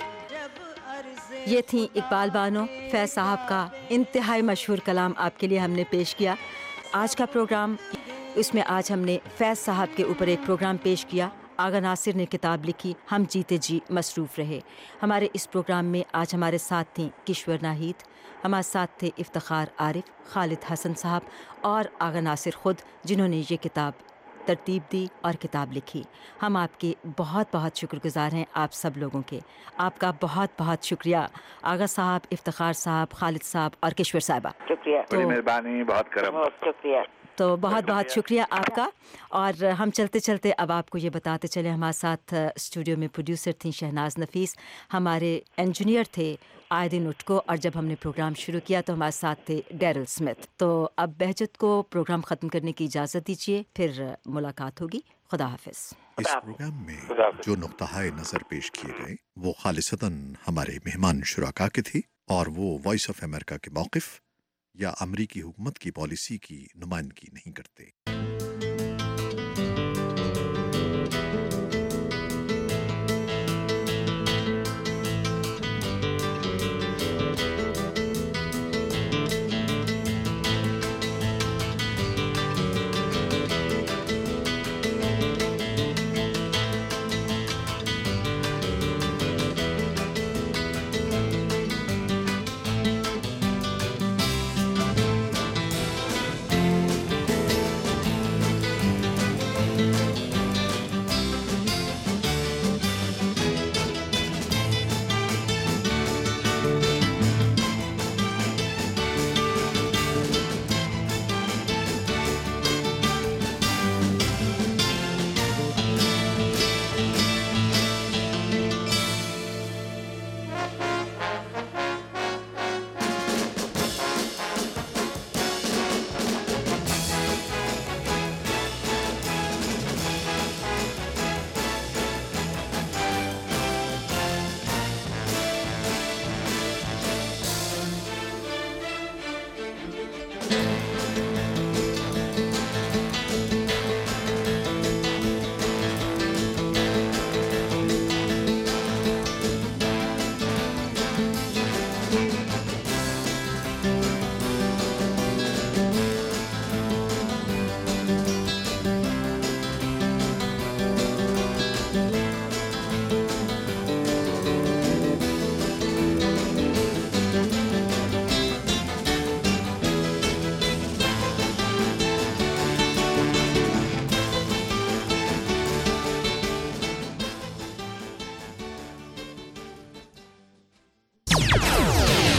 یہ تھیں اقبال بانو، فیض صاحب کا انتہائی مشہور کلام آپ کے لیے ہم نے پیش کیا. آج کا پروگرام، اس میں آج ہم نے فیض صاحب کے اوپر ایک پروگرام پیش کیا. آغا ناصر نے کتاب لکھی ہم جیتے جی مصروف رہے. ہمارے اس پروگرام میں آج ہمارے ساتھ تھیں کشور ناہید، ہمارے ساتھ تھے افتخار عارف، خالد حسن صاحب اور آغا ناصر خود، جنہوں نے یہ کتاب ترتیب دی اور کتاب لکھی. ہم آپ کے بہت بہت شکر گزار ہیں، آپ سب لوگوں کے. آپ کا بہت بہت شکریہ آغا صاحب، افتخار صاحب، خالد صاحب اور کشور صاحبہ. شکریہ، بڑی مہربانی، بہت کرم، بہت شکریہ. تو بہت بہت شکریہ آپ کا. اور ہم چلتے چلتے اب آپ کو یہ بتاتے چلیں، ہمارے ساتھ اسٹوڈیو میں پروڈیوسر تھیں شہناز نفیس، ہمارے انجینئر تھے آئدن اٹکو، اور جب ہم نے پروگرام شروع کیا تو ہمارے ساتھ تھے ڈیرل اسمتھ. تو اب بہجت کو پروگرام ختم کرنے کی اجازت دیجیے، پھر ملاقات ہوگی. خدا حافظ. اس پروگرام میں جو نقطۂ نظر پیش کیے گئے وہ خالصتاً ہمارے مہمان شرکاء کے تھے، اور وہ وائس آف امریکہ کے موقف یا امریکی حکومت کی پالیسی کی نمائندگی نہیں کرتے.